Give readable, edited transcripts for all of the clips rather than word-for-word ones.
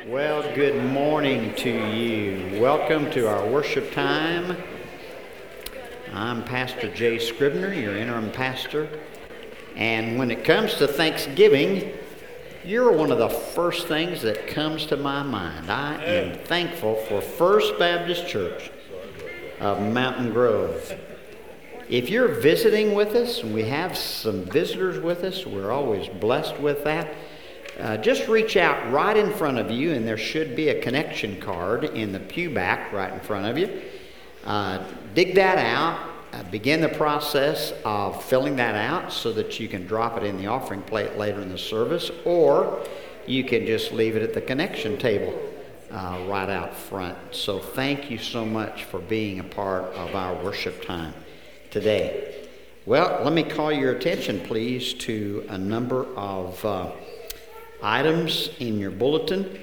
Well, good morning to you. Welcome to our worship time. I'm Pastor Jay Scribner, your interim pastor. And when it comes to Thanksgiving, you're one of the first things that comes to my mind. I am thankful for First Baptist Church of Mountain Grove. If you're visiting with us, and we have some visitors with us, we're always blessed with that. Just reach out right in front of you, and there should be a connection card in the pew back right in front of you. Dig that out. Begin the process of filling that out so that you can drop it in the offering plate later in the service, or you can just leave it at the connection table right out front. So thank you so much for being a part of our worship time today. Well, let me call your attention, please, to a number of items in your bulletin.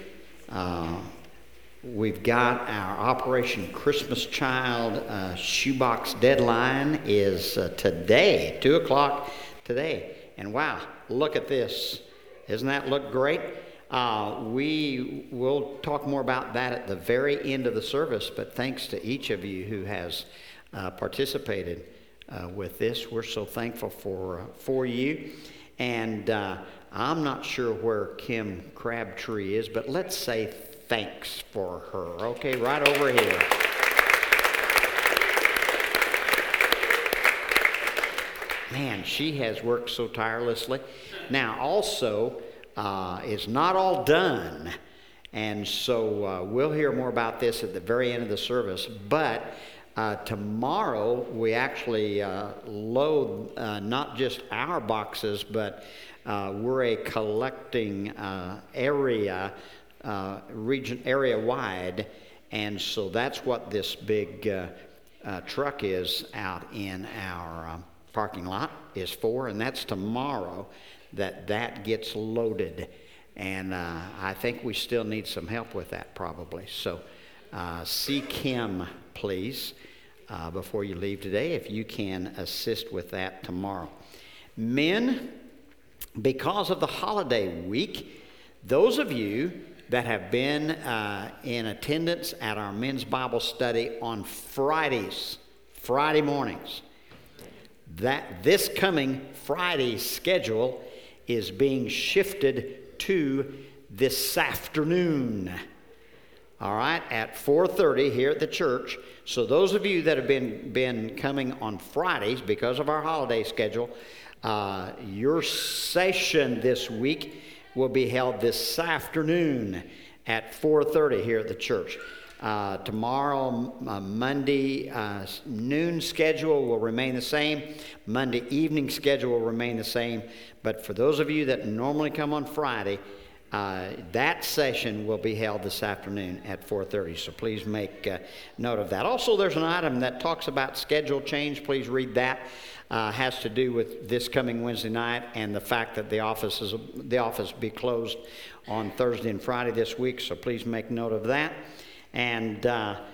We've got our Operation Christmas Child shoebox deadline is today, 2 o'clock today. And wow, look at this. Doesn't that look great? We will talk more about that at the very end of the service, but thanks to each of you who has participated with this. We're so thankful for you. And I'm not sure where Kim Crabtree is, but let's say thanks for her. Okay, right over here. Man, she has worked so tirelessly. Now, also, it's not all done. And so we'll hear more about this at the very end of the service. But tomorrow, we actually load not just our boxes, but we're a collecting area wide, and so that's what this big truck is out in our parking lot is for, and that's tomorrow that gets loaded. And I think we still need some help with that probably. So see Kim, please, before you leave today, if you can assist with that tomorrow. Men, because of the holiday week, those of you that have been in attendance at our men's Bible study on Friday mornings, that this coming Friday's schedule is being shifted to this afternoon. All right, at 4:30 here at the church. So those of you that have been coming on Fridays because of our holiday schedule, your session this week will be held this afternoon at 4:30 here at the church. Tomorrow, Monday noon schedule will remain the same. Monday evening schedule will remain the same. But for those of you that normally come on Friday, that session will be held this afternoon at 4:30. So please make note of that. Also, there's an item that talks about schedule change. Please read that. Has to do with this coming Wednesday night and the fact that the office be closed on Thursday and Friday this week. So please make note of that. And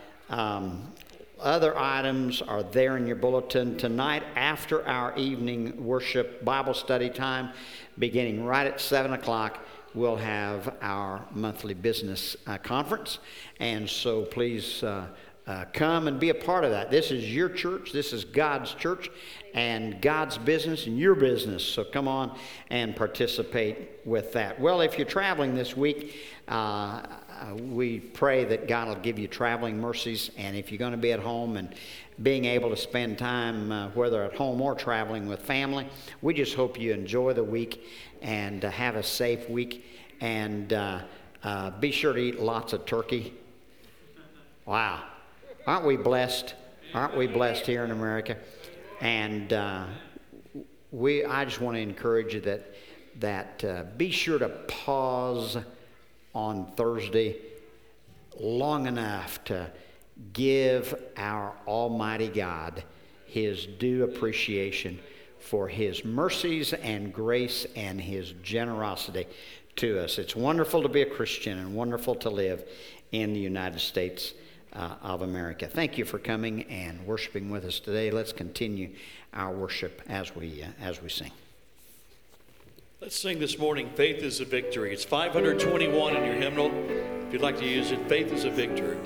other items are there in your bulletin. Tonight, after our evening worship Bible study time, beginning right at 7 o'clock, we'll have our monthly business conference. And so please come and be a part of that. This is your church. This is God's church and God's business and your business. So come on and participate with that. Well, if you're traveling this week, we pray that God will give you traveling mercies. And if you're going to be at home and being able to spend time, whether at home or traveling with family, we just hope you enjoy the week and have a safe week. And be sure to eat lots of turkey. Wow. Aren't we blessed? Aren't we blessed here in America? And I just want to encourage you that be sure to pause on Thursday long enough to give our Almighty God His due appreciation for His mercies and grace and His generosity to us. It's wonderful to be a Christian and wonderful to live in the United States of America. Thank you for coming and worshiping with us today. Let's continue our worship as we sing. Let's sing this morning, Faith is a Victory. It's 521 in your hymnal. If you'd like to use it, Faith is a Victory.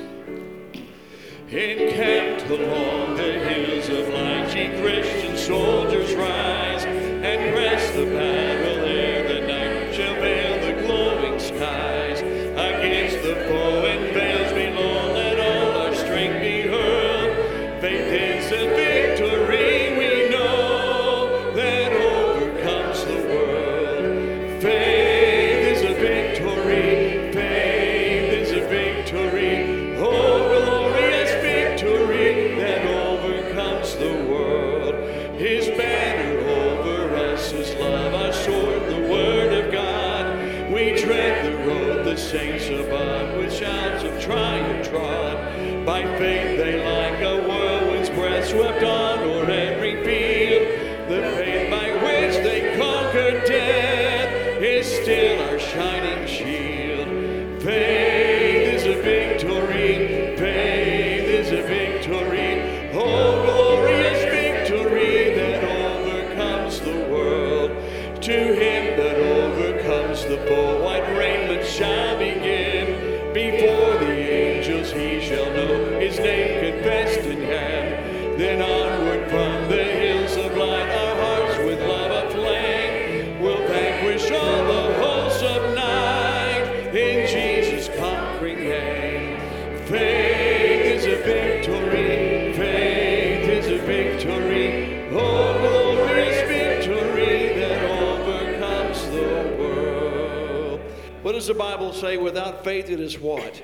Encamped along the hills of light, ye Christian soldiers rise, and press the battle ere the night shall veil the glowing skies. Against the foe and veils below, let all our strength be hurled. Faith is a victory, we know, that overcomes the world. Faith is a victory, faith is a victory, oh glorious victory that overcomes the world. His banner over us is love, our sword, the word of God. We tread the road the saints above with shouts of triumph trod. By faith they like a whirlwind's breath swept on o'er every field. The faith by which they conquered death is still our shining shield. Faith is a victory, faith is a victory, oh glorious victory that overcomes the world. To him that overcomes the foe, white raiment shall begin. Before the angels he shall know his name confessed in hand. Then onward from the hills of light, our hearts with love aflame will vanquish all the hosts of night in Jesus' conquering name. Faith is a victory, faith is a victory, oh glorious victory that overcomes the world. What does the Bible say? Without faith it is what?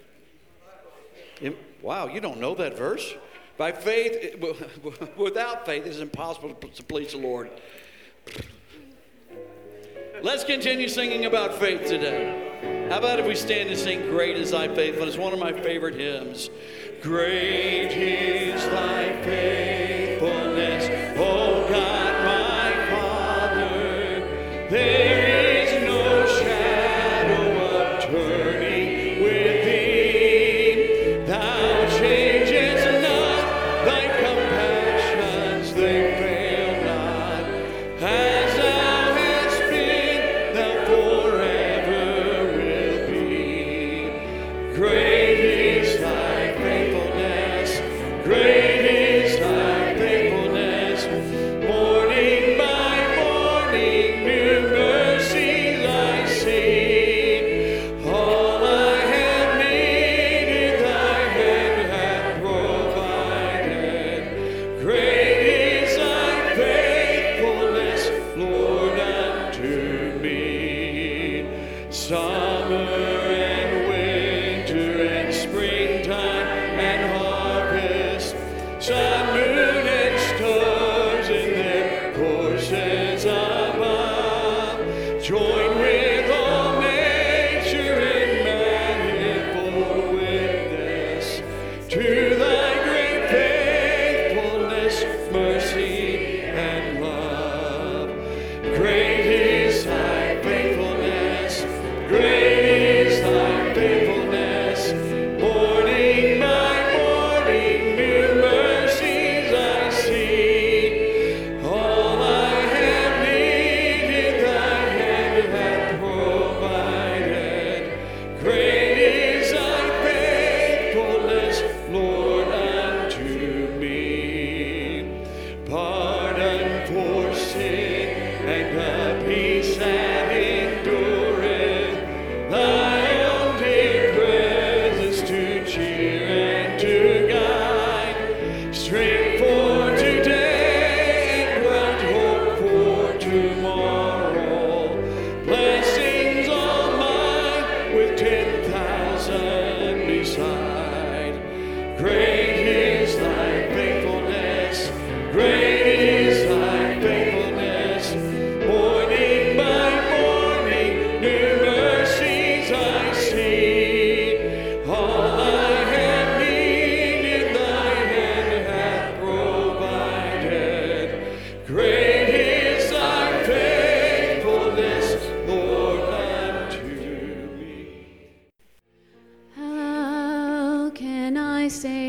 Wow, you don't know that verse? By faith, without faith it is impossible to please the Lord. Let's continue singing about faith today. How about if we stand and sing Great is Thy Faithfulness? One of my favorite hymns. Great is Thy faithfulness, O God my Father. There is no shadow of turning with Thee. Thou changest not, Thy compassions they fail not. As Thou hast been, Thou forever will be. Great is Thy faithfulness, great is Thy faithfulness. Morning by morning, new mercies I see. All I have needed, Thy hand hath provided. Great is Thy faithfulness, Lord, unto me. Summer and winter and springtime and harvest, sun, moon, and stars in their courses above, join with all nature in manifold witness to Thy great faithfulness, mercy, and love. Great is Thy faithfulness, great is Thy faithfulness. Morning by morning, new mercies I see. All I have needed, Thy hand hath provided. Great is Thy faithfulness, Lord, unto me. Pardon for sin and a peace that endureth. Thy own dear presence to cheer and to guide. Strength for today and bright hope for tomorrow. Blessings all mine with 10,000 beside. Great is Thy faithfulness, great is Thy faithfulness. Morning by morning, new mercies I see. All I have needed, Thy hand hath provided. Great is Thy faithfulness, Lord, unto me. How can I say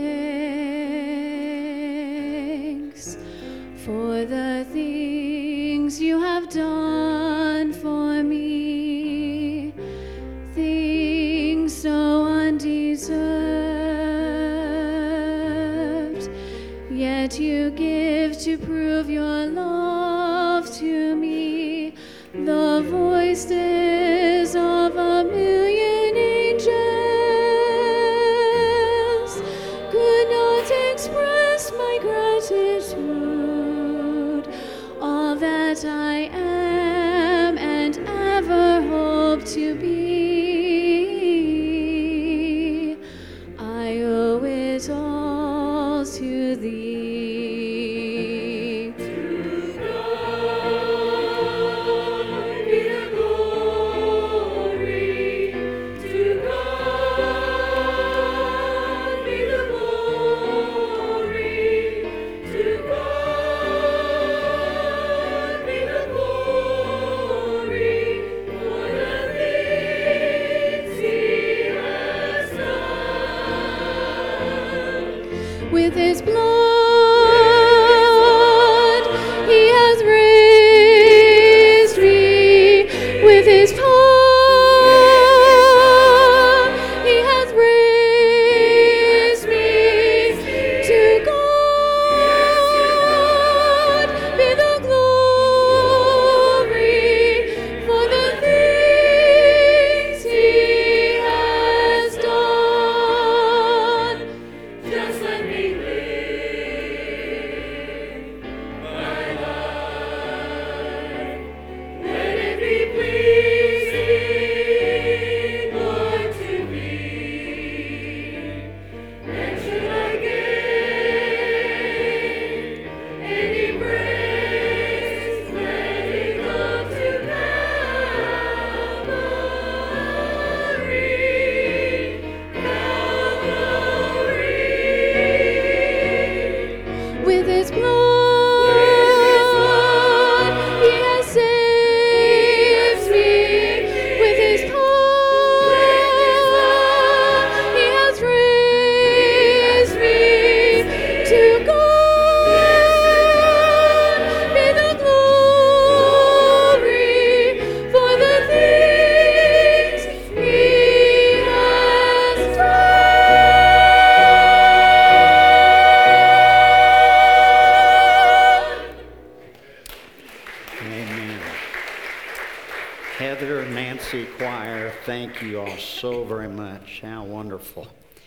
thanks for the things You have done for me? Things undeserved, yet you give to prove your love to me. The voices of a million angels could not express my gratitude. All that I am and ever hope to be, I owe it all to thee. With his blood, he has raised me. With his power, he has raised me. To God be the glory for the things he has done. Just let me with his blood, he has saved me. With his power, he has raised me. To God be the glory for the things he has done. Amen. Heather, Nancy, choir, thank you all so very much. How wonderful.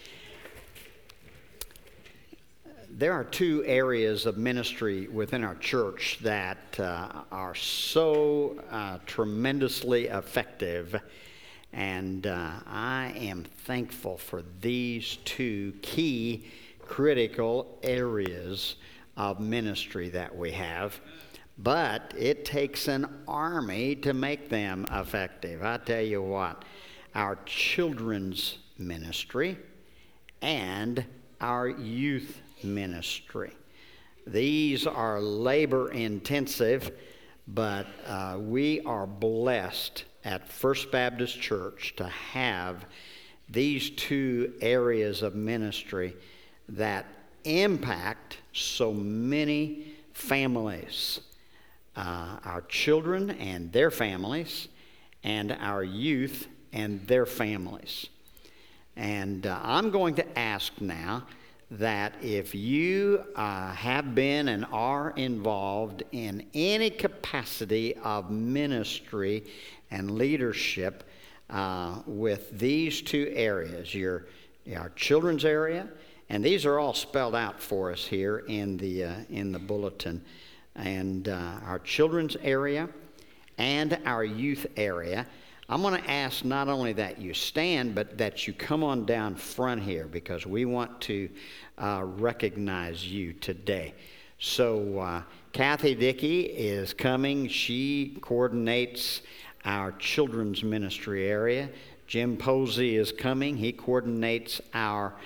There are two areas of ministry within our church that are so tremendously effective, and I am thankful for these two key critical areas of ministry that we have. But it takes an army to make them effective. I tell you what, our children's ministry and our youth ministry. These are labor intensive, but we are blessed at First Baptist Church to have these two areas of ministry that impact so many families. Our children and their families, and our youth and their families. And I'm going to ask now that if you have been and are involved in any capacity of ministry and leadership with these two areas, our children's area, and these are all spelled out for us here in the bulletin, and our children's area and our youth area. I'm going to ask not only that you stand, but that you come on down front here, because we want to recognize you today. So Kathy Dickey is coming. She coordinates our children's ministry area. Jim Posey is coming. He coordinates our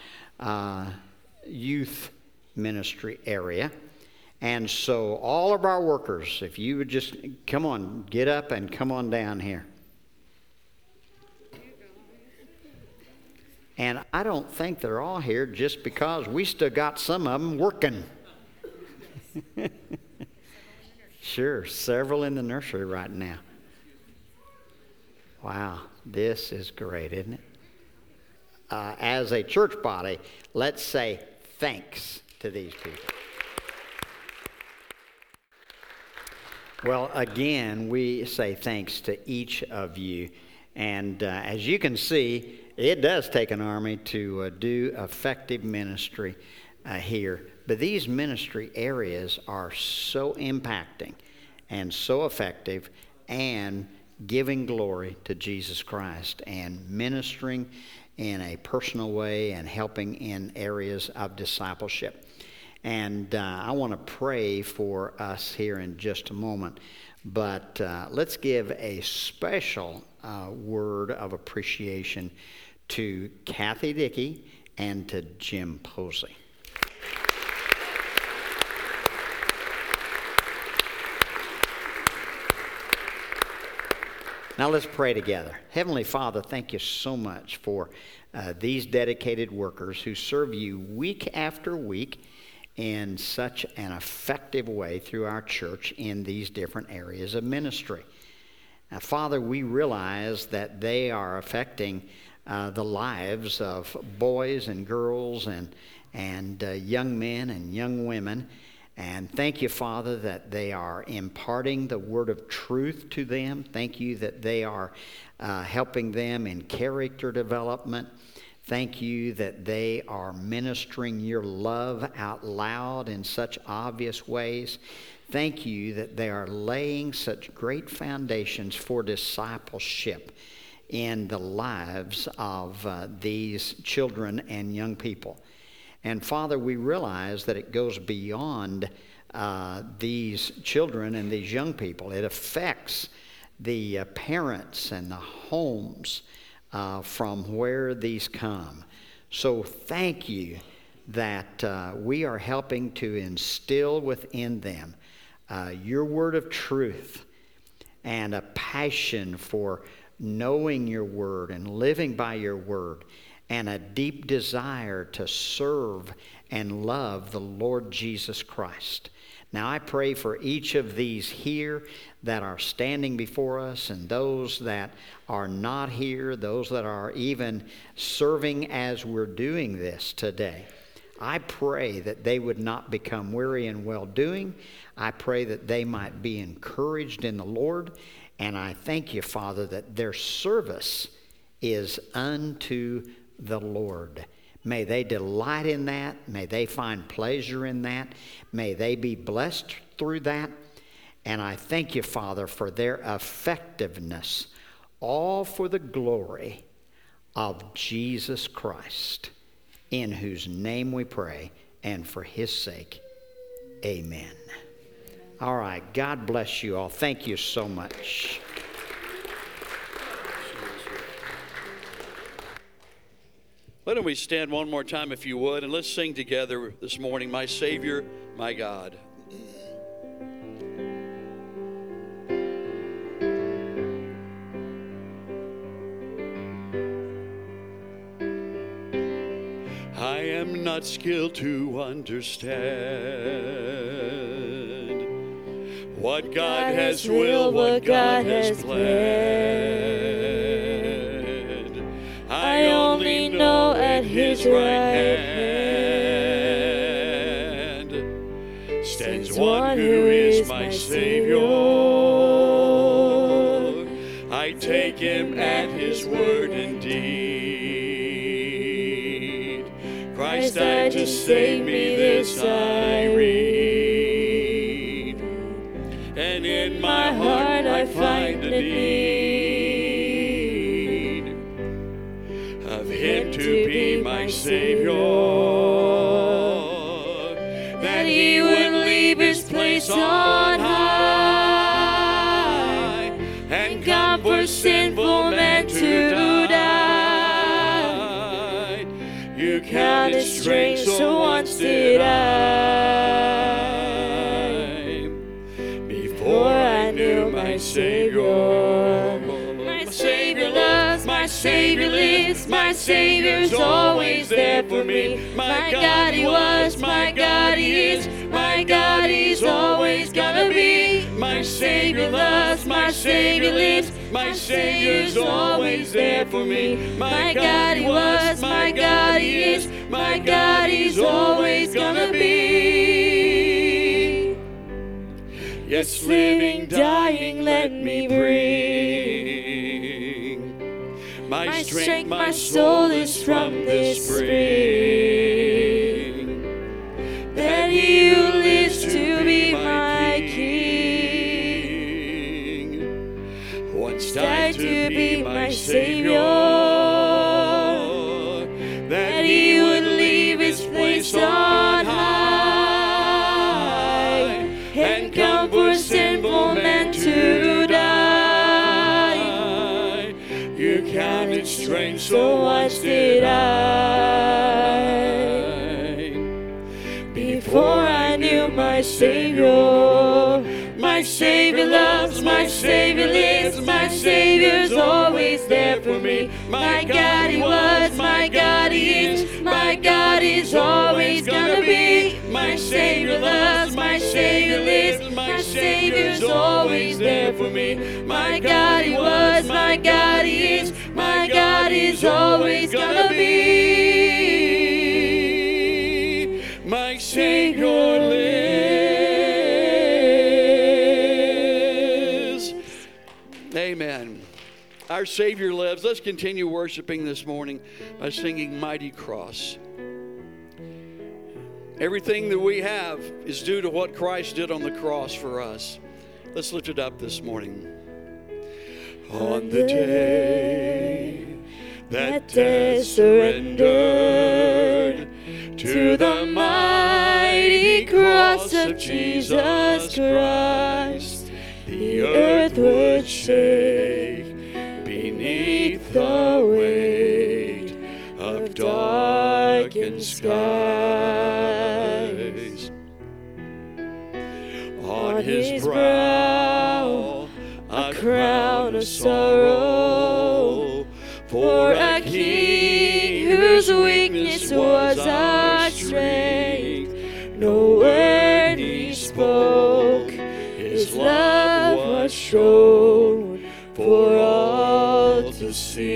youth ministry area. And so all of our workers, if you would just come on, get up and come on down here. And I don't think they're all here just because we still got some of them working. Sure, several in the nursery right now. Wow, this is great, isn't it? as a church body, let's say thanks to these people. Well, again, we say thanks to each of you. And as you can see, it does take an army to do effective ministry here. But these ministry areas are so impacting and so effective and giving glory to Jesus Christ and ministering in a personal way and helping in areas of discipleship. And I want to pray for us here in just a moment. But let's give a special word of appreciation to Kathy Dickey and to Jim Posey. Now let's pray together. Heavenly Father, thank you so much for these dedicated workers who serve you week after week in such an effective way through our church in these different areas of ministry. Now, Father, we realize that they are affecting the lives of boys and girls and young men and young women. And thank you, Father, that they are imparting the word of truth to them. Thank you that they are helping them in character development. Thank you that they are ministering your love out loud in such obvious ways. Thank you that they are laying such great foundations for discipleship in the lives of these children and young people. And Father, we realize that it goes beyond these children and these young people. It affects the parents and the homes from where these come. So thank you that we are helping to instill within them your word of truth and a passion for knowing your word and living by your word, and a deep desire to serve and love the Lord Jesus Christ. Now I pray for each of these here that are standing before us, and those that are not here, those that are even serving as we're doing this today. I pray that they would not become weary in well-doing. I pray that they might be encouraged in the Lord. And I thank you, Father, that their service is unto the Lord. May they delight in that. May they find pleasure in that. May they be blessed through that. And I thank you, Father, for their effectiveness, all for the glory of Jesus Christ, in whose name we pray, and for his sake, amen. All right, God bless you all. Thank you so much. Why don't we stand one more time, if you would, and let's sing together this morning, My Savior, My God. I am not skilled to understand what God has willed, what God has planned. I only know at his right hand stands one who is my Savior. I take him at his word indeed. Christ died to save me, this I read. And in my heart I find a need of him to be my Savior, that he would leave his place on high and come for sinful men to die. You counted strange, so once did I, before I knew my Savior. My Savior loves, my Savior lives, my Savior's always there for me. My God he was, my God he is, my God he's always gonna be. My Savior loves, my Savior lives, my Savior's always there for me. My God he was, my my God He is, my God He's always gonna be. Yes, living, dying, let me bring my strength, my soul is from this spring. That He who lives to be my King once died to be my Savior. That He would leave His place on high and come for sinful men to die. You counted strange, so once did I. Before I knew my Savior, my Savior loves, my Savior lives, my Savior's always there for me. My God He was, my God He is, my God is always gonna be. My Savior loves, my Savior lives, my Savior's always there for me. My God He was, my God He is, my God is always gonna be. My Savior lives. Amen. Our Savior lives. Let's continue worshiping this morning by singing Mighty Cross. Everything that we have is due to what Christ did on the cross for us. Let's lift it up this morning. On the day that death surrendered to the mighty cross of Jesus Christ, the earth would shake beneath the weight of darkened skies. On His brow a crown of sorrow, for a King whose weakness was our strength. No word He spoke, His love was shown for all to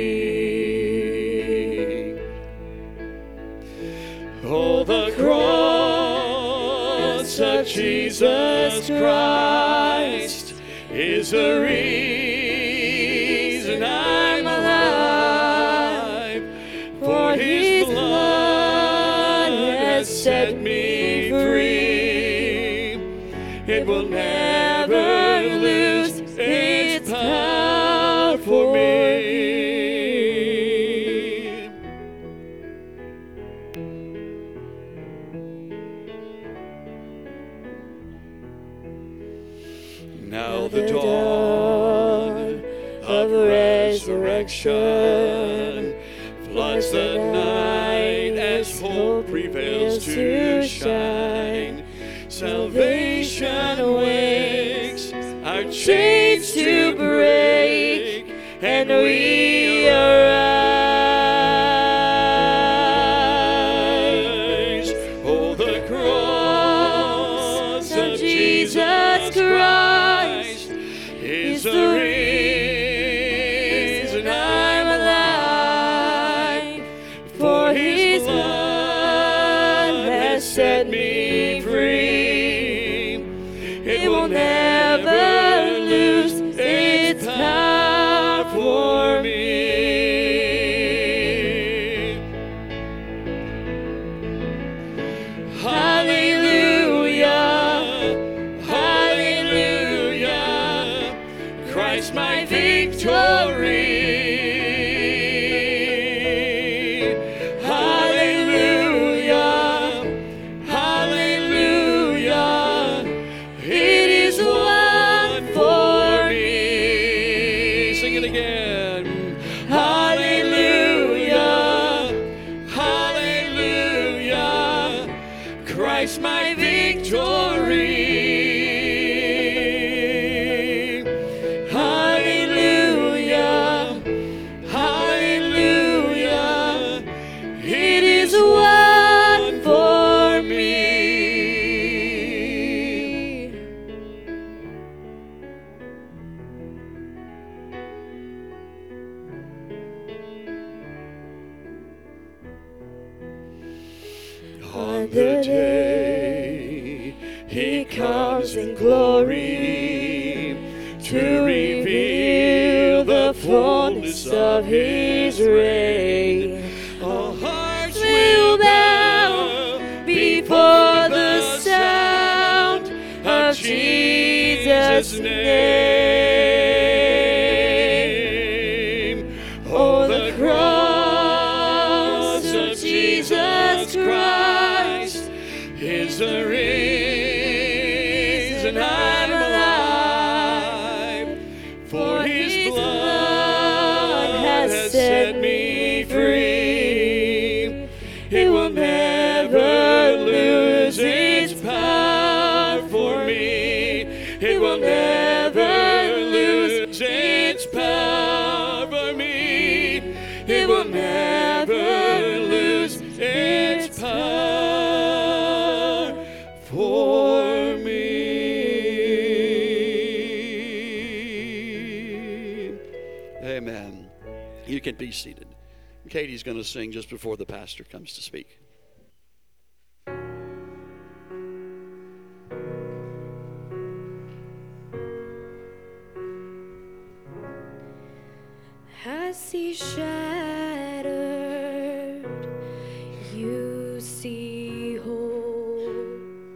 see. Oh, the cross of Jesus Christ is the reason I'm alive, for His blood has set me free. It will never lose its power for me. Now the dawn of resurrection floods the night as hope prevails to shine. Salvation awakes, our chains to break, and we arise. Oh, the cross of Jesus Christ is the reason I'm alive, for His blood has set me free. It will never lose its power for me. On the day he comes in glory to reveal the fullness of his reign. All hearts will bow before the sound of Jesus' name. Oh, the cross of Jesus Christ is the reason I'm alive, for his blood has set me free. It will never lose its power for me. It will never lose its power for me. It will never lose its power for me. Amen. You can be seated. Katie's going to sing just before the pastor comes to speak. I see shattered, you see whole.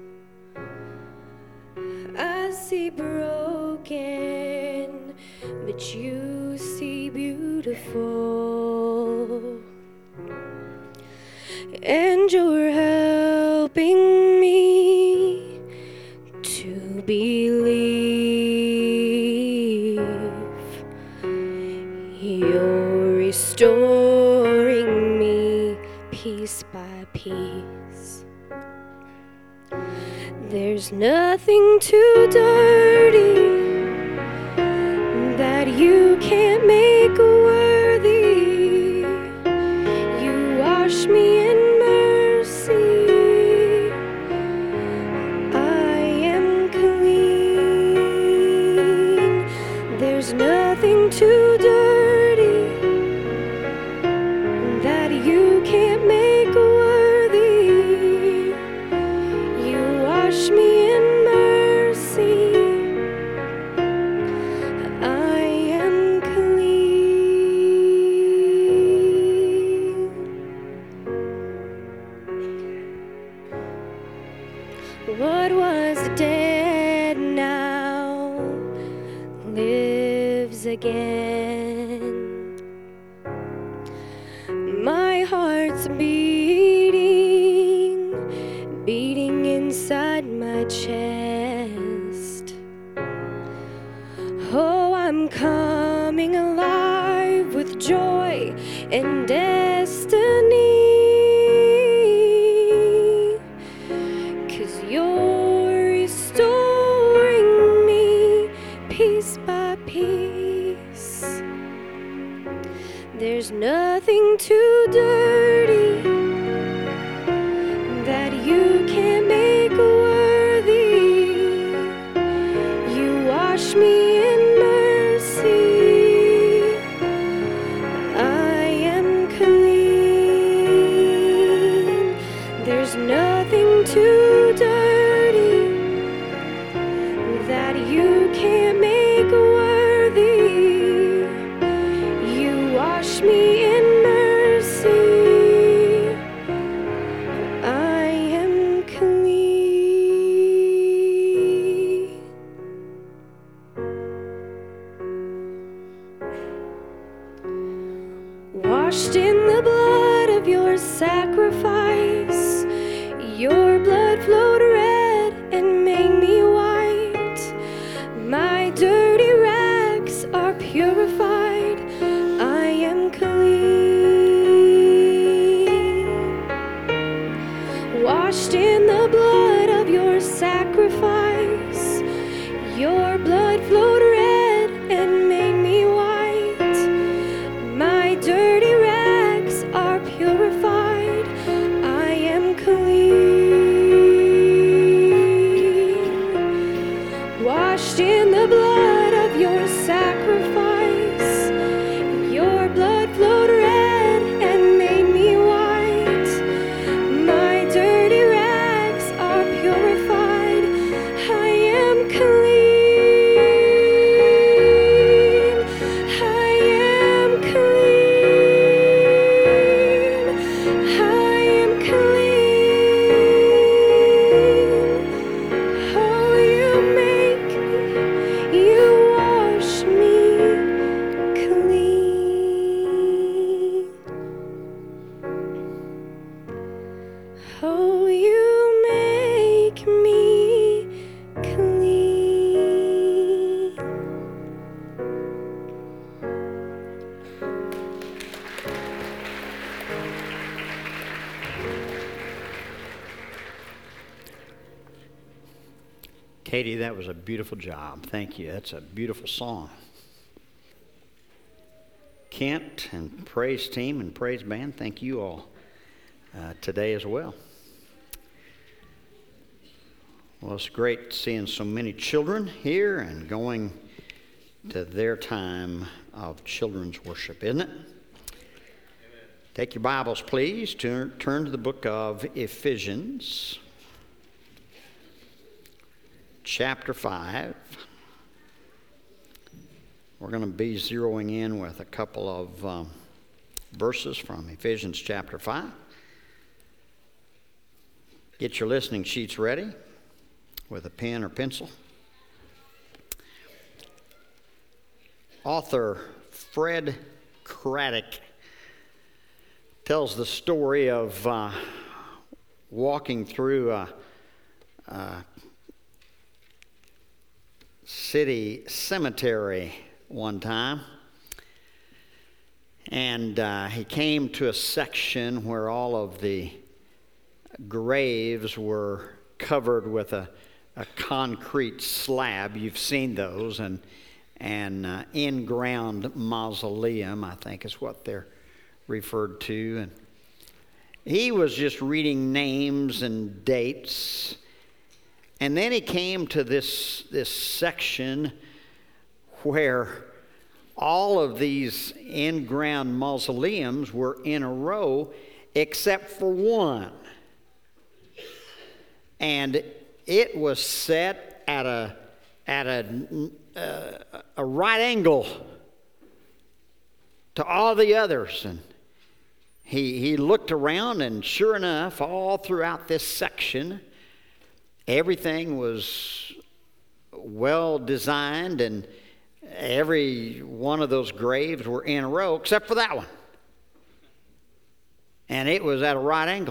I see broken, but you see beautiful. And you're helping me to believe. You're restoring me piece by piece. There's nothing too dirty that you can't make worthy. You wash me in mercy. I am clean. There's nothing too dirty that you can't make worthy. You wash me in mercy. I am clean. What was dead now lives again. My heart's beating, beating inside my chest. Oh, I'm coming alive with joy and destiny. 'Cause you're restoring me piece by piece. There's nothing too dirty that you can't make worthy. You wash me in mercy. I am clean. There's nothing too dirty that you can't make worthy. You wash me in mercy. I am clean. Washed in the blood of your sacrifice. Your blood flowed red and made me white. My dirty rags are purified. I am clean. Washed in the blood of your sacrifice. Your blood flowed red and made me white. My dirty rags are purified. I am clean. Katie, that was a beautiful job. Thank you. That's a beautiful song. Kent and praise team and praise band, thank you all today as well. Well, it's great seeing so many children here and going to their time of children's worship, isn't it? Amen. Take your Bibles, please. Turn to the book of Ephesians, chapter 5. We're going to be zeroing in with a couple of verses from Ephesians chapter 5. Get your listening sheets ready with a pen or pencil. Author Fred Craddock tells the story of walking through a city cemetery one time, and he came to a section where all of the graves were covered with a concrete slab. You've seen those, and in-ground mausoleum, I think is what they're referred to. And he was just reading names and dates, and then he came to this section where all of these in-ground mausoleums were in a row except for one. And it was set at a right angle to all the others. And he looked around, and sure enough, all throughout this section, everything was well designed, and every one of those graves were in a row except for that one. And it was at a right angle.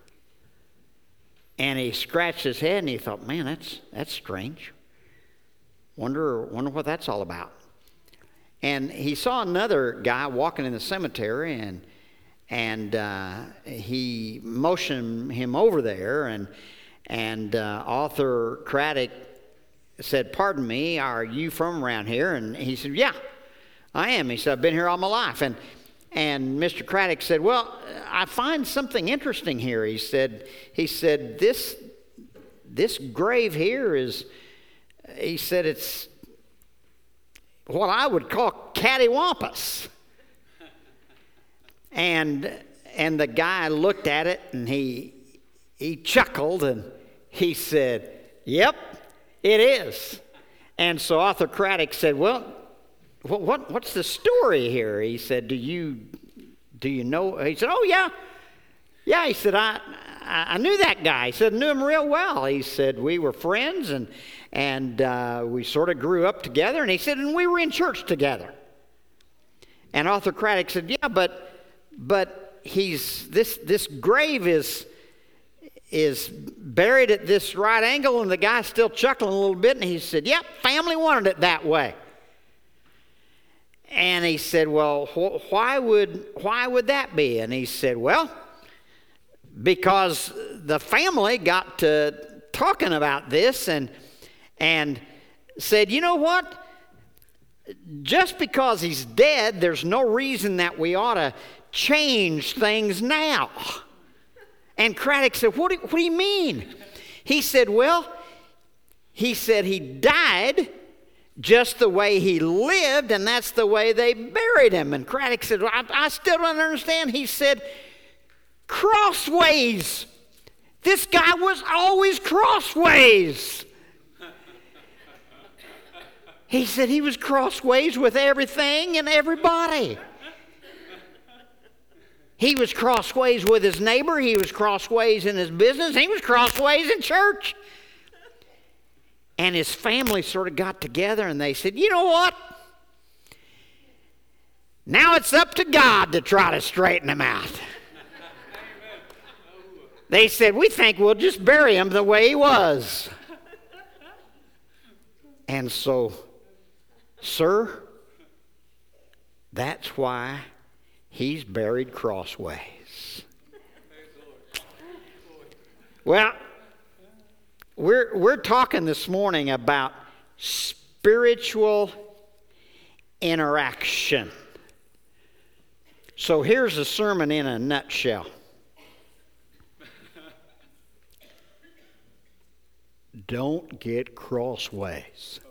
And he scratched his head and he thought, man, that's strange. Wonder what that's all about. And he saw another guy walking in the cemetery, and he motioned him over there, and author Craddock said, pardon me, are you from around here? And he said, yeah, I am. He said, I've been here all my life. And Mr. Craddock said, well, I find something interesting here. He said, this grave here is, he said, it's what I would call cattywampus. And the guy looked at it, and he chuckled, and he said, yep, it is. And so Arthur Craddock said, well, what's the story here? He said, do you know? He said, oh, yeah. Yeah, he said, I knew that guy. He said, I knew him real well. He said, we were friends, and we sort of grew up together. And he said, and we were in church together. And Arthur Craddock said, yeah, but this grave is buried at this right angle, and the guy's still chuckling a little bit. And he said, yep, family wanted it that way. And he said, well, why would that be? And he said, well, because the family got to talking about this and said, you know what? Just because he's dead, there's no reason that we ought to change things now. And Craddock said, what do you mean? He said, well, he died just the way he lived, and that's the way they buried him. And Craddock said, well, I still don't understand. He said, crossways. This guy was always crossways. He said he was crossways with everything and everybody. He was crossways with his neighbor. He was crossways in his business. He was crossways in church. And his family sort of got together and they said, you know what? Now it's up to God to try to straighten him out. They said, we think we'll just bury him the way he was. And so, sir, that's why he's buried crossways. Well, We're talking this morning about spiritual interaction. So here's a sermon in a nutshell. Don't get crossways.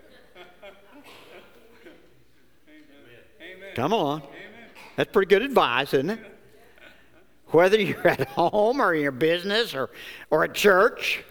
Come on. That's pretty good advice, isn't it? Whether you're at home or in your business or at church,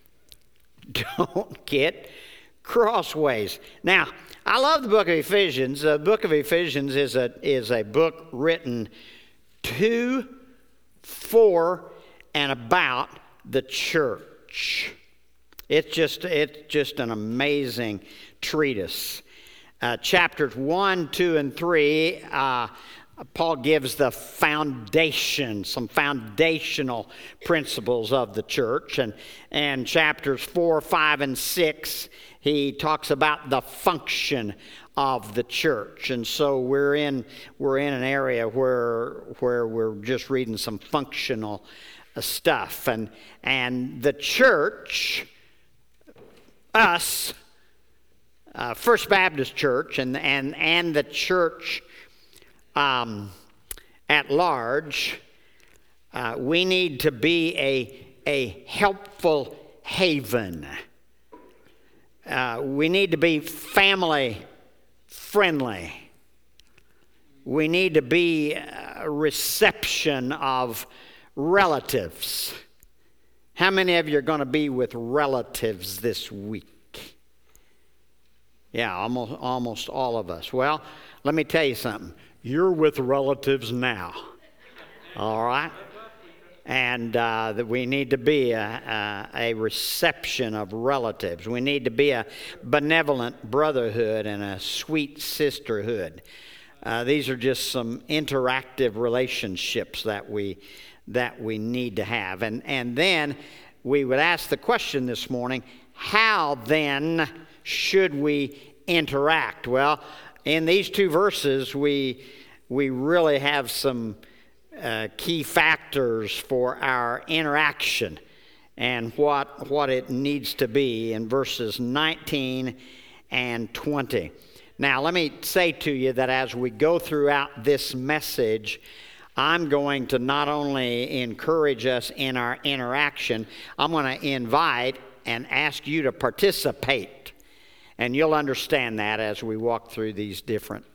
don't get crossways. Now, I love the book of Ephesians. The book of Ephesians is a book written to, for, and about the church. It's just an amazing treatise. Chapters 1, 2, and 3, Paul gives the foundation, some foundational principles of the church. And chapters 4, 5, and 6, he talks about the function of the church. And so we're in an area where we're just reading some functional stuff. And the church, us, First Baptist Church and the church at large, we need to be a helpful haven. We need to be family friendly. We need to be a reception of relatives. How many of you are going to be with relatives this week? Yeah, almost all of us. Well, let me tell you something. You're with relatives now. All right? And that we need to be a reception of relatives. We need to be a benevolent brotherhood and a sweet sisterhood. These are just some interactive relationships that we need to have. And then we would ask the question this morning, how then should we interact? Well, in these two verses, we really have some key factors for our interaction and what it needs to be in verses 19 and 20. Now, let me say to you that as we go throughout this message, I'm going to not only encourage us in our interaction, I'm going to invite and ask you to participate. And you'll understand that as we walk through these different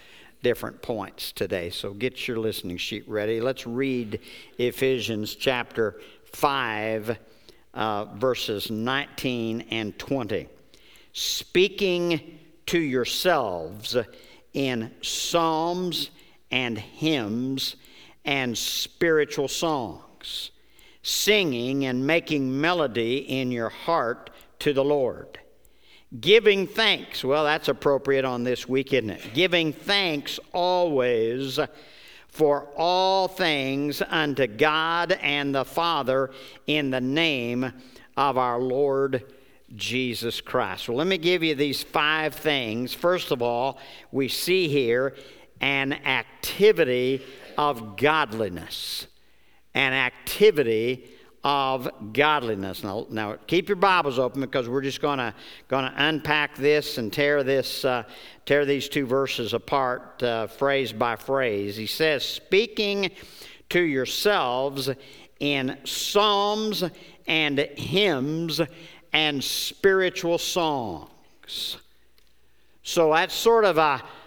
points today. So get your listening sheet ready. Let's read Ephesians chapter 5, verses 19 and 20. Speaking to yourselves in psalms and hymns and spiritual songs, singing and making melody in your heart to the Lord. Giving thanks, well, that's appropriate on this week, isn't it? Giving thanks always for all things unto God and the Father in the name of our Lord Jesus Christ. Well, let me give you these 5 things. First of all, we see here an activity of godliness. An activity of godliness. Now keep your Bibles open because we're just going to unpack this and tear these two verses apart phrase by phrase. He says, speaking to yourselves in psalms and hymns and spiritual songs. So that's sort of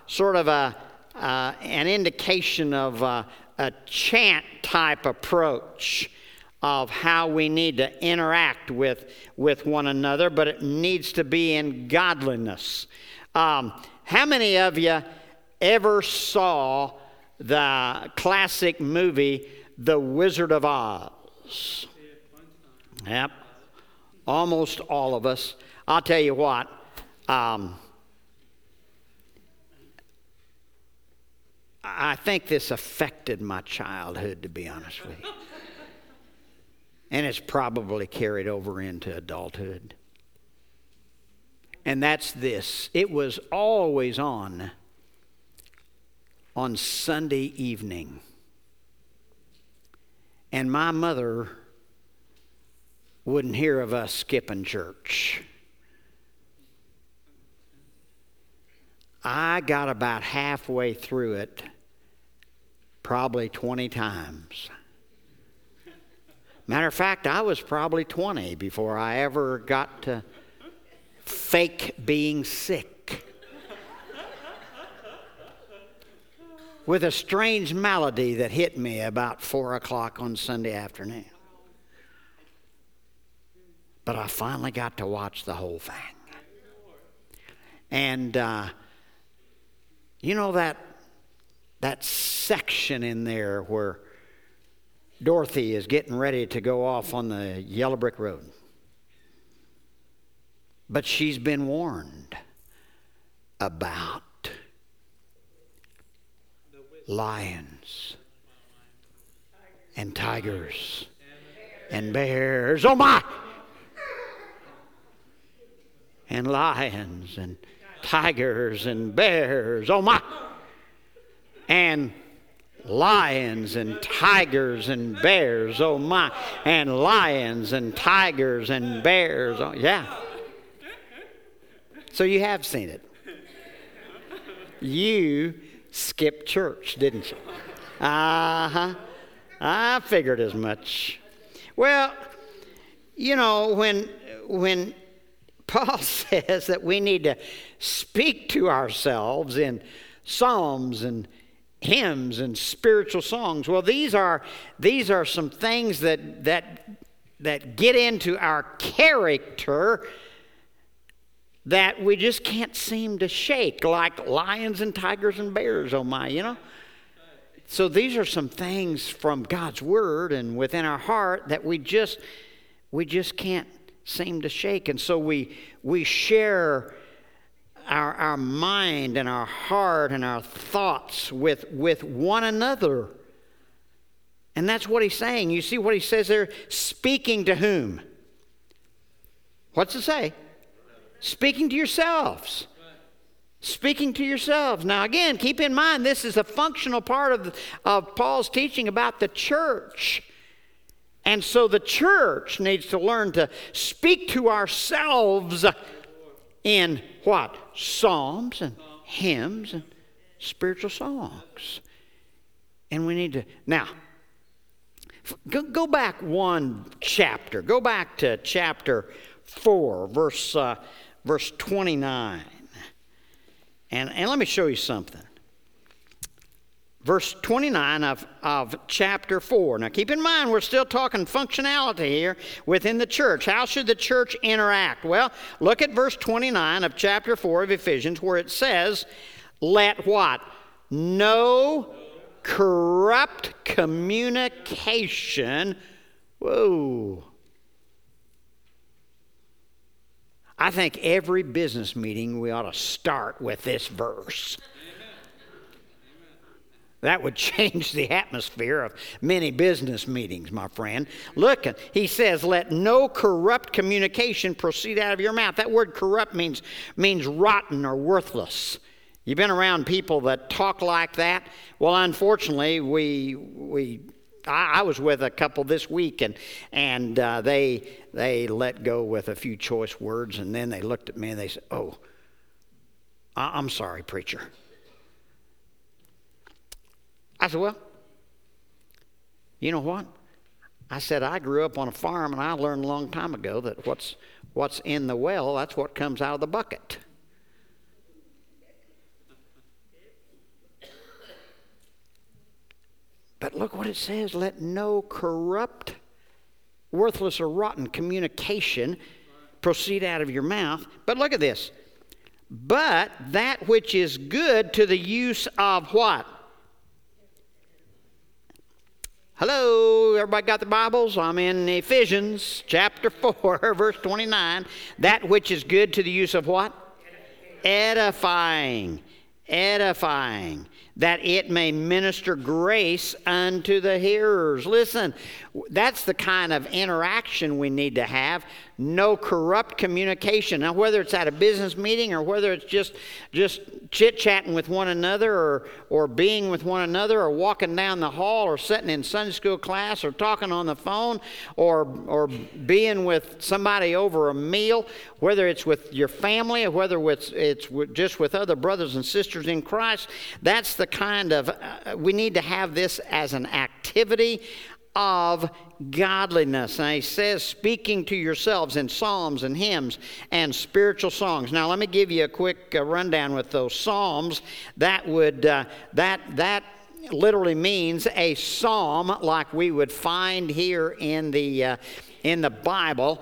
an indication of a chant type approach of how we need to interact with one another, but it needs to be in godliness. How many of you ever saw the classic movie The Wizard of Oz? Yep, almost all of us. I'll tell you what, I think this affected my childhood, to be honest with you. And it's probably carried over into adulthood. And that's this. It was always on Sunday evening. And my mother wouldn't hear of us skipping church. I got about halfway through it probably 20 times. Matter of fact, I was probably 20 before I ever got to fake being sick with a strange malady that hit me about 4 o'clock on Sunday afternoon. But I finally got to watch the whole thing. And you know that section in there where Dorothy is getting ready to go off on the yellow brick road. But she's been warned about lions and tigers and bears. Oh my! And lions and tigers and bears. Oh my! And lions and tigers and bears. Oh my! And lions and tigers and bears. Oh yeah. So you have seen it. You skipped church, didn't you? Uh-huh. I figured as much. Well, you know, when Paul says that we need to speak to ourselves in psalms and hymns and spiritual songs, well, these are some things that get into our character that we just can't seem to shake, like lions and tigers and bears, oh my, you know. So these are some things from God's Word and within our heart that we just can't seem to shake. And so we share our mind and our heart and our thoughts with one another. And that's what he's saying. You see what he says there? Speaking to whom? What's it say? Speaking to yourselves. Speaking to yourselves. Now again, keep in mind this is a functional part of Paul's teaching about the church. And so the church needs to learn to speak to ourselves in what? Psalms and hymns and spiritual songs. And we need to... Now, go back one chapter. Go back to chapter 4, verse 29. And let me show you something. Verse 29 of chapter 4. Now keep in mind, we're still talking functionality here within the church. How should the church interact? Well, look at verse 29 of chapter 4 of Ephesians, where it says, let what? No corrupt communication. Whoa. I think every business meeting we ought to start with this verse. That would change the atmosphere of many business meetings, my friend. Look, he says, let no corrupt communication proceed out of your mouth. That word corrupt means rotten or worthless. You've been around people that talk like that? Well, unfortunately, I was with a couple this week, and they let go with a few choice words, and then they looked at me and they said, oh, I'm sorry, preacher. I said, well, you know what? I said, I grew up on a farm, and I learned a long time ago that what's in the well, that's what comes out of the bucket. But look what it says, let no corrupt, worthless, or rotten communication proceed out of your mouth. But look at this. But that which is good to the use of what? Hello, everybody got the Bibles? I'm in Ephesians chapter 4, verse 29. That which is good to the use of what? Edifying. Edifying. that it may minister grace unto the hearers. Listen, that's the kind of interaction we need to have. No corrupt communication. Now, whether it's at a business meeting or whether it's just chit-chatting with one another or being with one another or walking down the hall or sitting in Sunday school class or talking on the phone or being with somebody over a meal, whether it's with your family or whether it's just with other brothers and sisters in Christ, that's the kind of, we need to have this as an activity of godliness. And he says, speaking to yourselves in psalms and hymns and spiritual songs. Now, let me give you a quick rundown with those psalms. That would that literally means a psalm like we would find here in the Bible,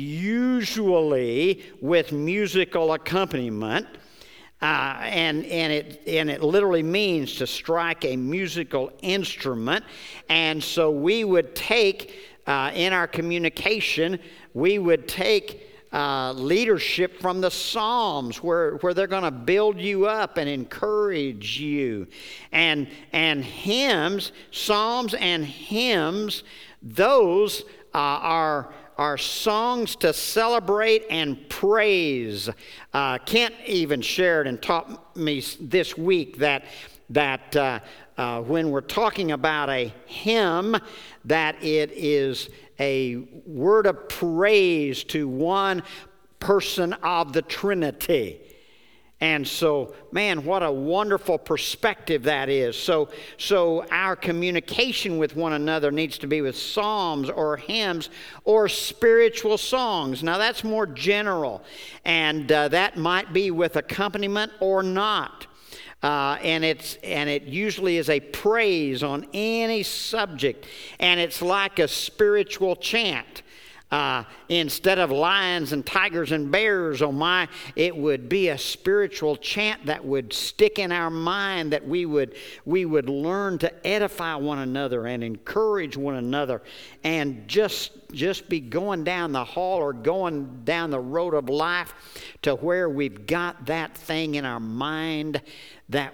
usually with musical accompaniment. And it literally means to strike a musical instrument. And so we would take, in our communication, we would take leadership from the Psalms where they're going to build you up and encourage you. And hymns, Psalms and hymns, those are songs to celebrate and praise. Kent even shared and taught me this week that when we're talking about a hymn, that it is a word of praise to one person of the Trinity. And so, man, what a wonderful perspective that is. So our communication with one another needs to be with psalms or hymns or spiritual songs. Now, that's more general, and that might be with accompaniment or not. And it usually is a praise on any subject, and it's like a spiritual chant. Instead of lions and tigers and bears, it would be a spiritual chant that would stick in our mind, that we would learn to edify one another and encourage one another, and just be going down the hall or going down the road of life to where we've got that thing in our mind that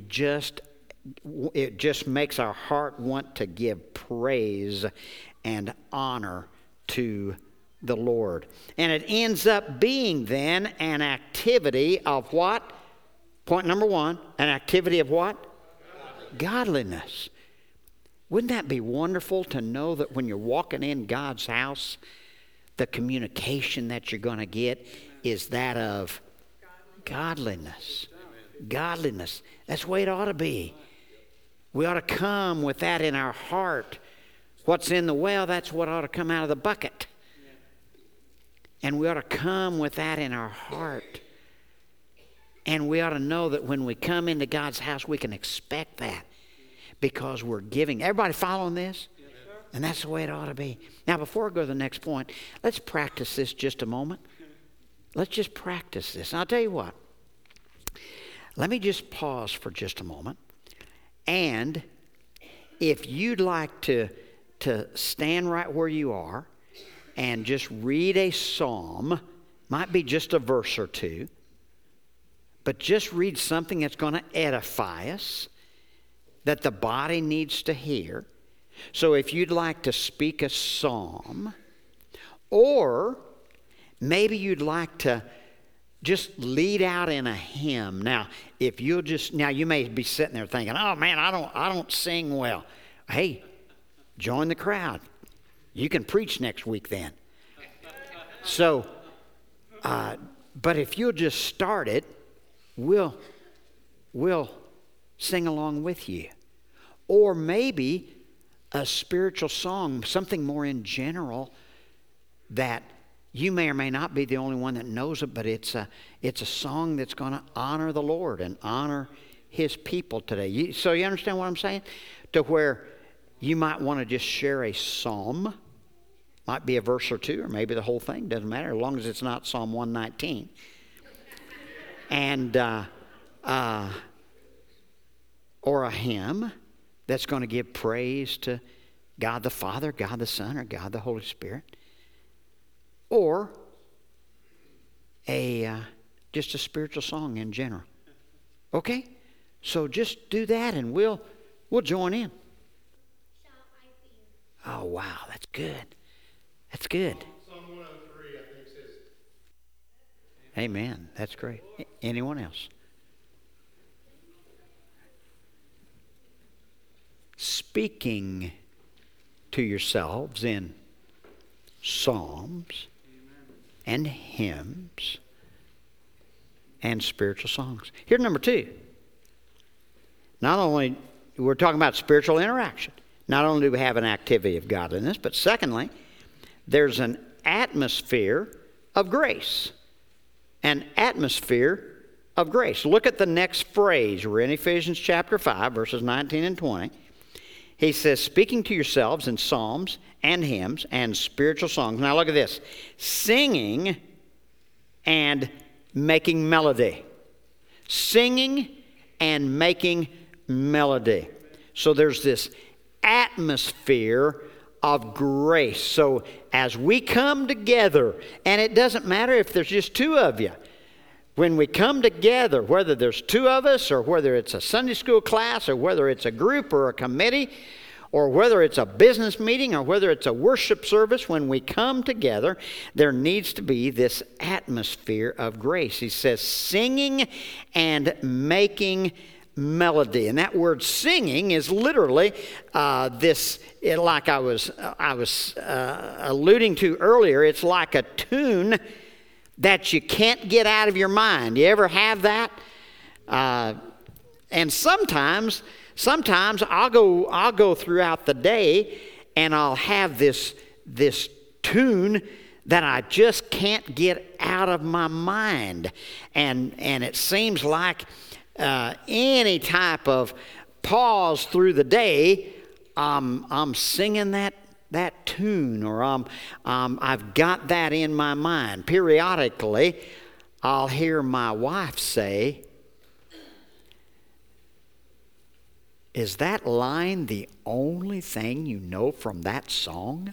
it just makes our heart want to give praise and honor to the Lord. And it ends up being then an activity of what? Point number one, an activity of what? Godliness. Wouldn't that be wonderful to know that when you're walking in God's house, the communication that you're going to get is that of godliness. Godliness. That's the way it ought to be. We ought to come with that in our heart. What's in the well, that's what ought to come out of the bucket. And we ought to come with that in our heart. And we ought to know that when we come into God's house, we can expect that because we're giving. Everybody following this? Yes, sir. And that's the way it ought to be. Now, before I go to the next point, let's practice this just a moment. Let's just practice this. And I'll tell you what. Let me just pause for just a moment. And if you'd like to stand right where you are and just read a psalm, might be just a verse or two, but just read something that's going to edify us, that the body needs to hear. So if you'd like to speak a psalm, or maybe you'd like to just lead out in a hymn. Now, if you'll now you may be sitting there thinking, "Oh man, I don't sing well." Hey, join the crowd. You can preach next week then. So, but if you'll just start it, we'll sing along with you. Or maybe a spiritual song, something more in general that you may or may not be the only one that knows it, but it's a song that's going to honor the Lord and honor His people today. So you understand what I'm saying? To where you might want to just share a psalm. Might be a verse or two, or maybe the whole thing. Doesn't matter, as long as it's not Psalm 119. And or a hymn that's going to give praise to God the Father, God the Son, or God the Holy Spirit. Or just a spiritual song in general. Okay? So just do that and we'll join in. Oh, wow, that's good. That's good. Psalm 103, I think, says. Amen. That's great. Anyone else? Speaking to yourselves in psalms and hymns and spiritual songs. Here's number 2. Not only we're talking about spiritual interaction. Not only do we have an activity of godliness, but secondly, there's an atmosphere of grace. An atmosphere of grace. Look at the next phrase. We're in Ephesians chapter 5, verses 19 and 20. He says, speaking to yourselves in psalms and hymns and spiritual songs. Now look at this. Singing and making melody. Singing and making melody. So there's this atmosphere of grace. So as we come together, and it doesn't matter if there's just 2 of you, when we come together, whether there's 2 of us or whether it's a Sunday school class or whether it's a group or a committee or whether it's a business meeting or whether it's a worship service, when we come together, there needs to be this atmosphere of grace. He says singing and making melody. And that word singing is literally like I was alluding to earlier, it's like a tune that you can't get out of your mind. You ever have that? And sometimes I'll go throughout the day and I'll have this tune that I just can't get out of my mind. And it seems like any type of pause through the day, I'm singing that tune, or I've got that in my mind. Periodically, I'll hear my wife say, "Is that line the only thing you know from that song?"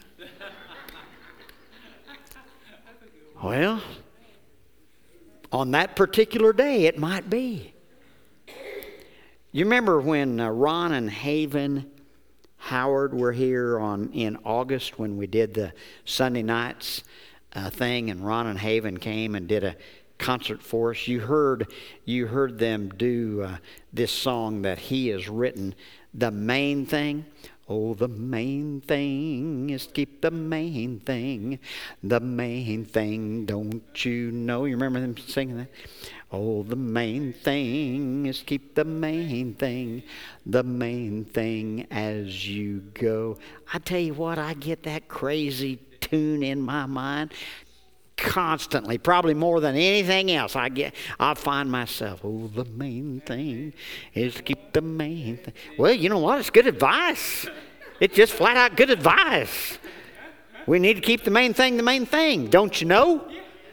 Well, on that particular day, it might be. You remember when Ron and Haven Howard were here in August when we did the Sunday nights thing, and Ron and Haven came and did a concert for us? You heard them do this song that he has written, "The Main Thing." Oh, the main thing is keep the main thing. The main thing, don't you know? You remember them singing that? Oh, the main thing is keep the main thing. The main thing as you go. I tell you what, I get that crazy tune in my mind constantly, probably more than anything else. I find myself, oh, the main thing is keep the main thing. Well, you know what? It's good advice. It's just flat out good advice. We need to keep the main thing, don't you know?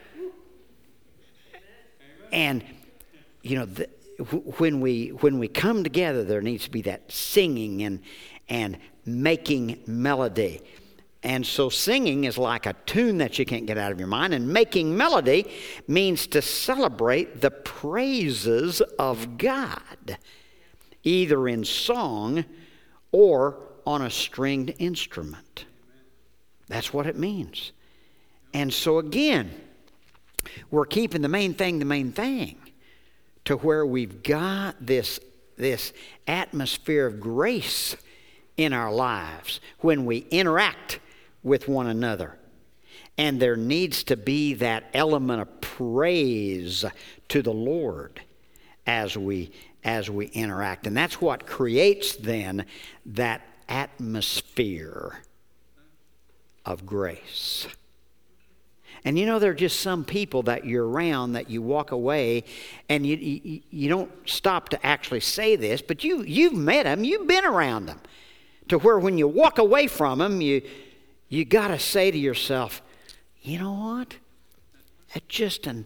And you know, when we come together, there needs to be that singing and making melody. And so singing is like a tune that you can't get out of your mind. And making melody means to celebrate the praises of God, either in song or on a stringed instrument. That's what it means. And so again, we're keeping the main thing to where we've got this atmosphere of grace in our lives when we interact with one another. And there needs to be that element of praise to the Lord as we interact. And that's what creates then that atmosphere of grace. And you know, there are just some people that you're around that you walk away and you don't stop to actually say this, but you've met them, you've been around them, to where when you walk away from them, you got to say to yourself, you know what? It's just an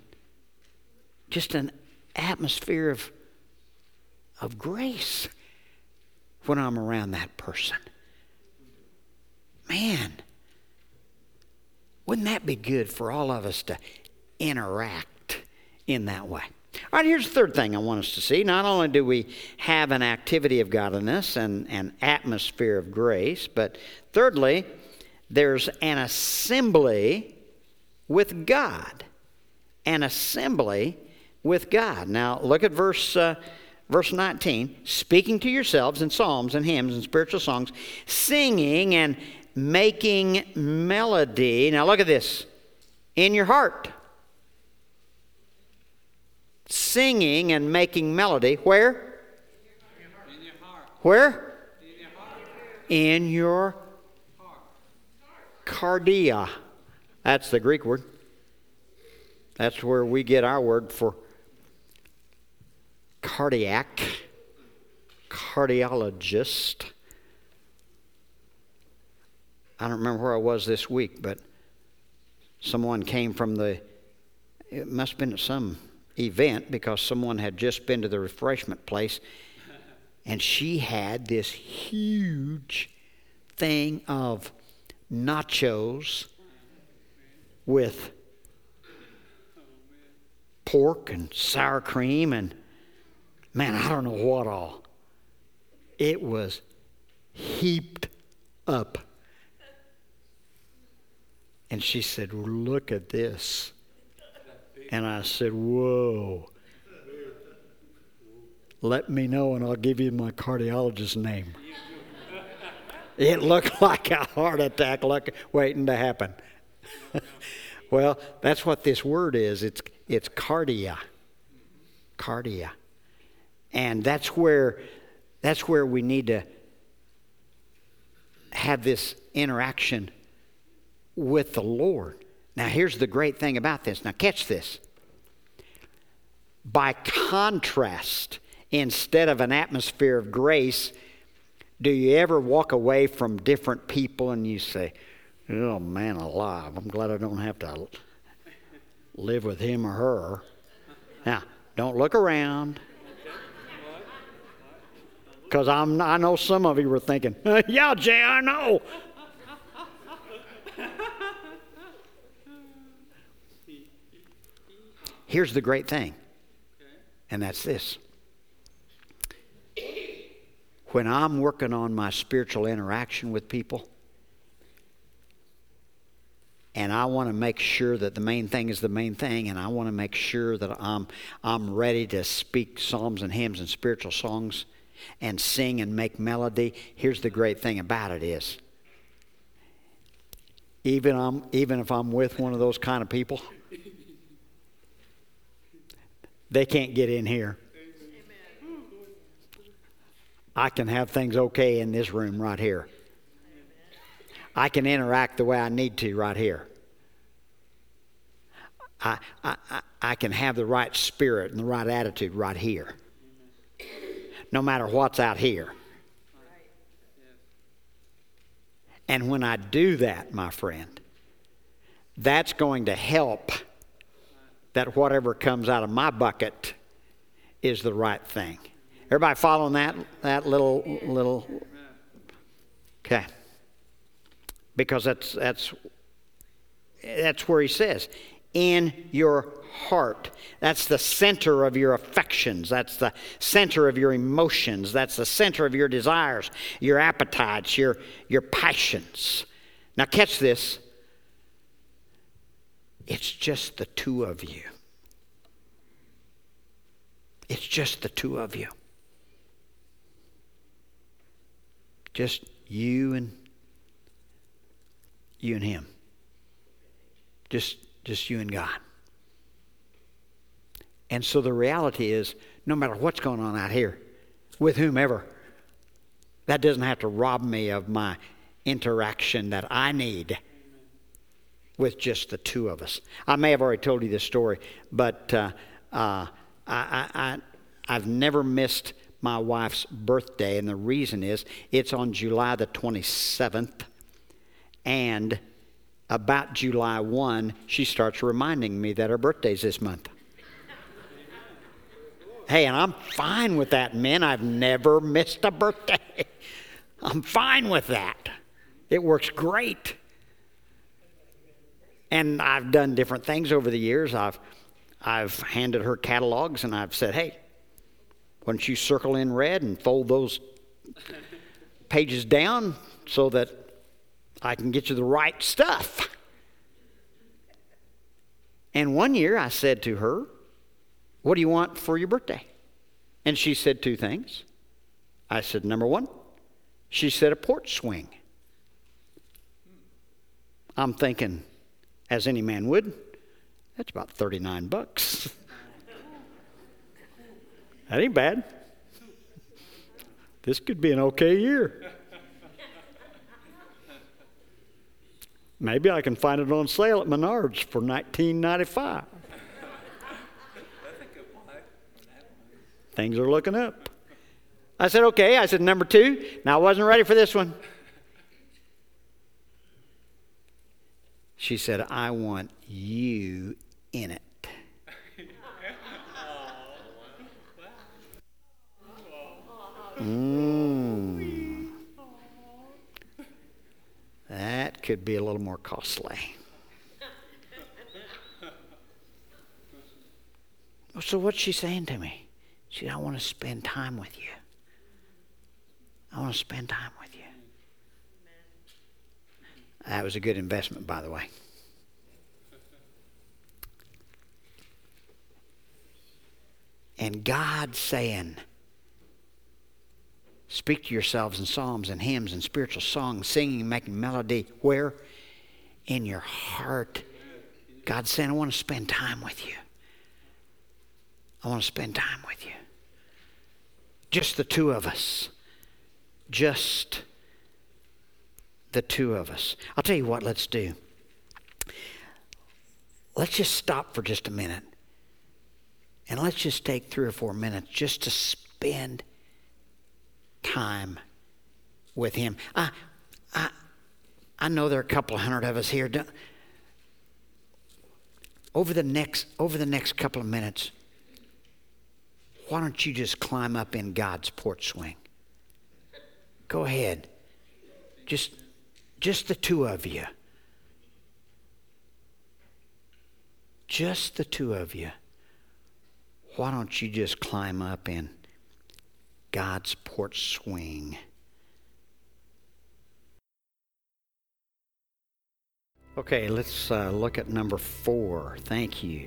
atmosphere of grace when I'm around that person. Man, wouldn't that be good for all of us to interact in that way? All right, here's the third thing I want us to see. Not only do we have an activity of godliness and an atmosphere of grace, but thirdly, there's an assembly with God. An assembly with God. Now, look at verse 19. Speaking to yourselves in psalms and hymns and spiritual songs, singing and making melody. Now, look at this. In your heart. Singing and making melody. Where? In your heart. Where? In your heart. In your cardia. That's the Greek word. That's where we get our word for cardiac, cardiologist. I don't remember where I was this week, but someone came from it must have been at some event, because someone had just been to the refreshment place, and she had this huge thing of nachos with pork and sour cream and, man, I don't know what all. It was heaped up. And she said, look at this. And I said, whoa. Let me know and I'll give you my cardiologist's name. It looked like a heart attack waiting to happen. Well, that's what this word is. It's cardia. Cardia. And that's where we need to have this interaction with the Lord. Now, here's the great thing about this. Now, catch this. By contrast, instead of an atmosphere of grace, do you ever walk away from different people and you say, oh, man alive, I'm glad I don't have to live with him or her. Now, don't look around. Because I know some of you were thinking, yeah, Jay, I know. Here's the great thing, and that's this. When I'm working on my spiritual interaction with people, and I want to make sure that the main thing is the main thing, and I want to make sure that I'm ready to speak psalms and hymns and spiritual songs and sing and make melody, here's the great thing about it is, even if I'm with one of those kind of people, they can't get in here. Amen. I can have things okay in this room right here. I can interact the way I need to right here. I can have the right spirit and the right attitude right here. No matter what's out here. And when I do that, my friend, that's going to help that whatever comes out of my bucket is the right thing. Everybody following that little? Okay. Because that's where he says, in your heart. That's the center of your affections. That's the center of your emotions. That's the center of your desires, your appetites, your passions. Now catch this. It's just the two of you. It's just the two of you. Just you and him. Just you and God. And so the reality is, no matter what's going on out here, with whomever, that doesn't have to rob me of my interaction that I need with just the two of us. I may have already told you this story, but I've never missed my wife's birthday, and the reason is it's on July the 27th, and about July 1, she starts reminding me that her birthday's this month. Hey, and I'm fine with that, men. I've never missed a birthday. I'm fine with that. It works great. And I've done different things over the years. I've I've handed her catalogs and I've said, hey, why don't you circle in red and fold those pages down so that I can get you the right stuff. And one year I said to her, what do you want for your birthday? And she said two things. I said, number one, she said a porch swing. I'm thinking, as any man would, that's about $39. That ain't bad. This could be an okay year. Maybe I can find it on sale at Menards for $19.95. Things are looking up. I said, okay. I said, number two. Now, I wasn't ready for this one. She said, I want you in it. That could be a little more costly. So what's she saying to me? She said, I want to spend time with you. I want to spend time with you. That was a good investment, by the way. And God saying, speak to yourselves in psalms and hymns and spiritual songs, singing and making melody. Where? In your heart. God's saying, I want to spend time with you. I want to spend time with you. Just the two of us. Just the two of us. I'll tell you what, let's do. Let's just stop for just a minute. And let's just take 3 or 4 minutes just to spend time with him. I know there are a couple of hundred of us here. Over the next couple of minutes, why don't you just climb up in God's porch swing? Go ahead. Just the two of you. Just the two of you. Why don't you just climb up in God's porch swing? Okay, let's look at number 4. Thank you.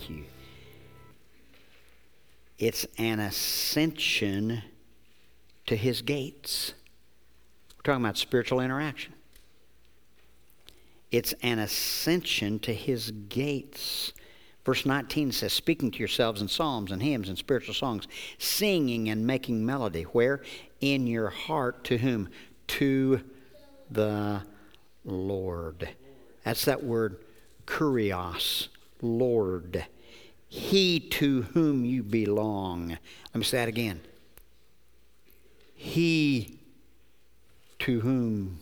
It's an ascension to his gates. We're talking about spiritual interaction. It's an ascension to his gates. Verse 19 says, speaking to yourselves in psalms and hymns and spiritual songs, singing and making melody. Where? In your heart. To whom? To the Lord. That's that word, kurios, Lord. He to whom you belong. Let me say that again. He to whom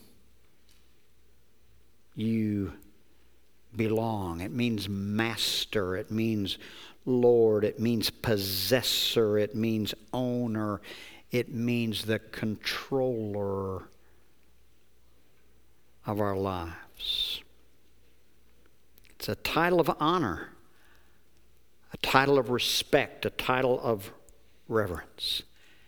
you belong. It means master. It means Lord. It means possessor. It means owner. It means the controller of our lives. It's a title of honor, a title of respect, a title of reverence.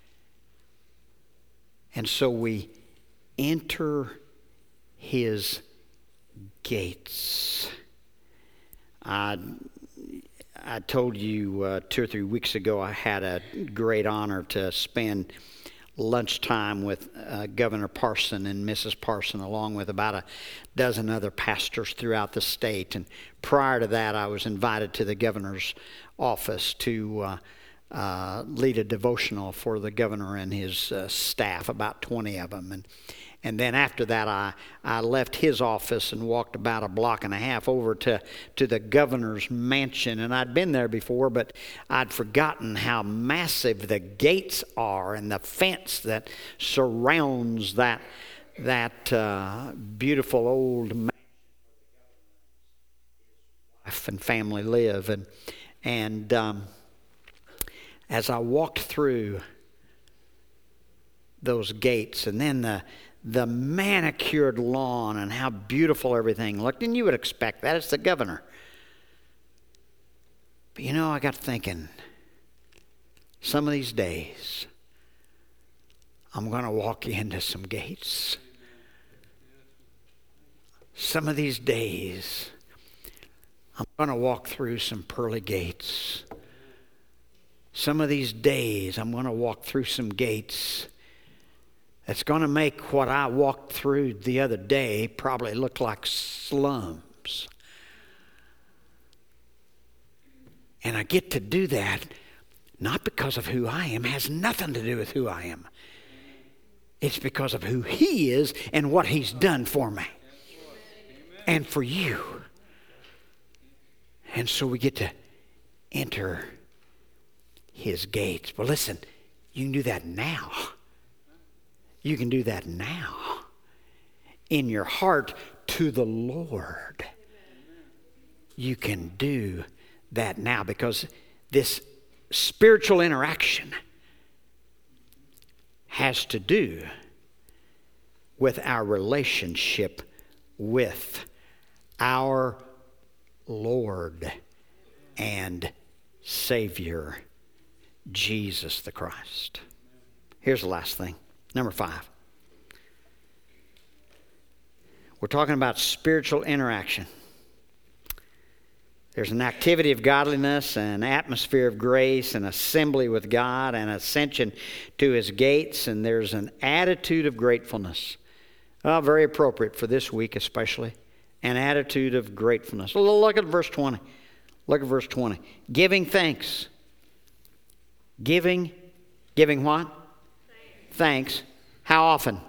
And so we enter his gates. I told you 2 or 3 weeks ago I had a great honor to spend lunchtime with Governor Parson and Mrs. Parson, along with about a dozen other pastors throughout the state. And prior to that, I was invited to the governor's office to lead a devotional for the governor and his staff, about 20 of them. And then after that, I left his office and walked about a block and a half over to the governor's mansion. And I'd been there before, but I'd forgotten how massive the gates are and the fence that surrounds that beautiful old mansion where wife and family live. And as I walked through those gates, and then the manicured lawn and how beautiful everything looked. And you would expect that. It's the governor. But you know, I got thinking, some of these days, I'm going to walk into some gates. Some of these days, I'm going to walk through some pearly gates. Some of these days, I'm going to walk through some gates that's going to make what I walked through the other day probably look like slums. And I get to do that not because of who I am. It has nothing to do with who I am. It's because of who He is and what He's done for me and for you. And so we get to enter His gates. But listen, you can do that now. You can do that now in your heart to the Lord. You can do that now because this spiritual interaction has to do with our relationship with our Lord and Savior, Jesus the Christ. Here's the last thing. Number 5. We're talking about spiritual interaction. There's an activity of godliness, an atmosphere of grace, an assembly with God, an ascension to His gates, and there's an attitude of gratefulness. Very appropriate for this week especially. An attitude of gratefulness. Look at verse 20. Look at verse 20. Giving thanks. Giving what? Thanks. How often?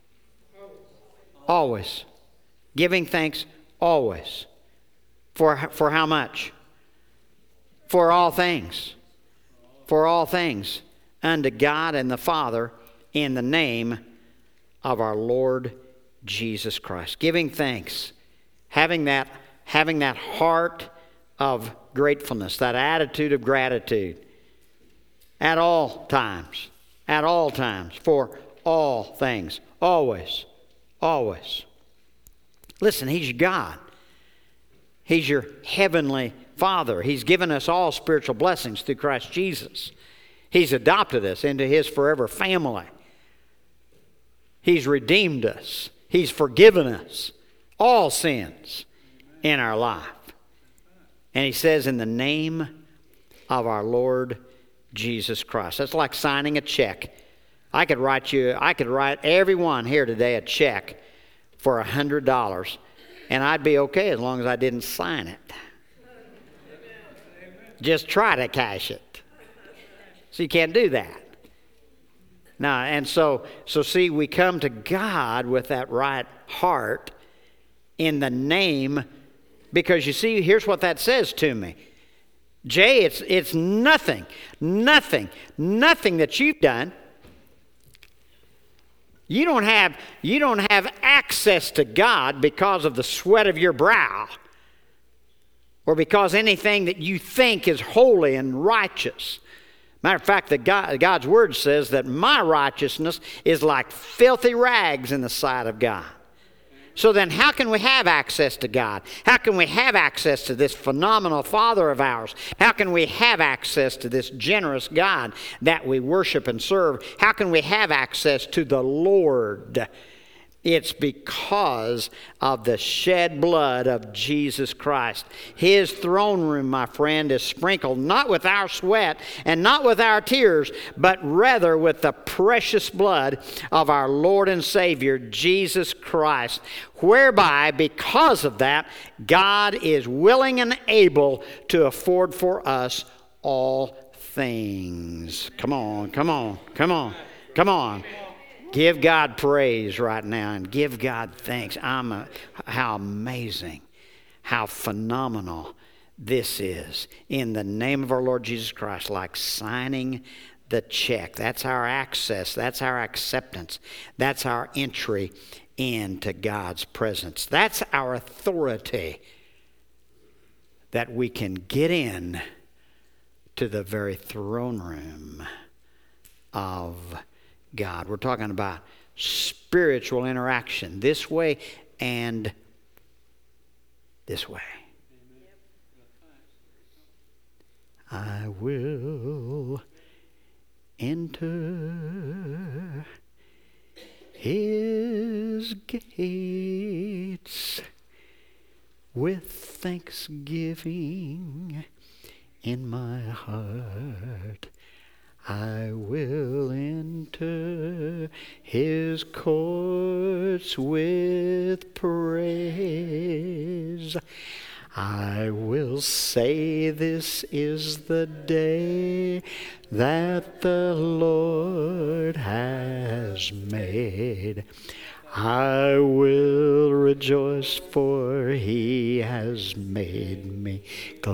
Always. Giving thanks always. For how much? For all things. For all things. Unto God and the Father in the name of our Lord Jesus Christ. Giving thanks. Having that heart of gratefulness, that attitude of gratitude. At all times. At all times. For all things. Always. Always. Listen, He's your God. He's your heavenly Father. He's given us all spiritual blessings through Christ Jesus. He's adopted us into His forever family. He's redeemed us. He's forgiven us all sins in our life. And He says, in the name of our Lord Jesus Christ. That's like signing a check. I could write everyone here today a check for $100, and I'd be okay as long as I didn't sign it. Just try to cash it. So you can't do that. Now, and so see, we come to God with that right heart in the name, because you see, here's what that says to me. Jay, it's nothing that you've done. You don't have access to God because of the sweat of your brow or because anything that you think is holy and righteous. Matter of fact, God's Word says that my righteousness is like filthy rags in the sight of God. So then how can we have access to God? How can we have access to this phenomenal Father of ours? How can we have access to this generous God that we worship and serve? How can we have access to the Lord? It's because of the shed blood of Jesus Christ. His throne room, my friend, is sprinkled not with our sweat and not with our tears, but rather with the precious blood of our Lord and Savior, Jesus Christ, whereby, because of that, God is willing and able to afford for us all things. Come on, come on, come on, come on. Give God praise right now and give God thanks. How amazing, how phenomenal this is. In the name of our Lord Jesus Christ, like signing the check. That's our access. That's our acceptance. That's our entry into God's presence. That's our authority that we can get in to the very throne room of God. We're talking about spiritual interaction this way and this way. I will enter His gates with thanksgiving in my heart. I will enter His courts with praise. I will say, this is the day that the Lord has made. I will rejoice, for He has made me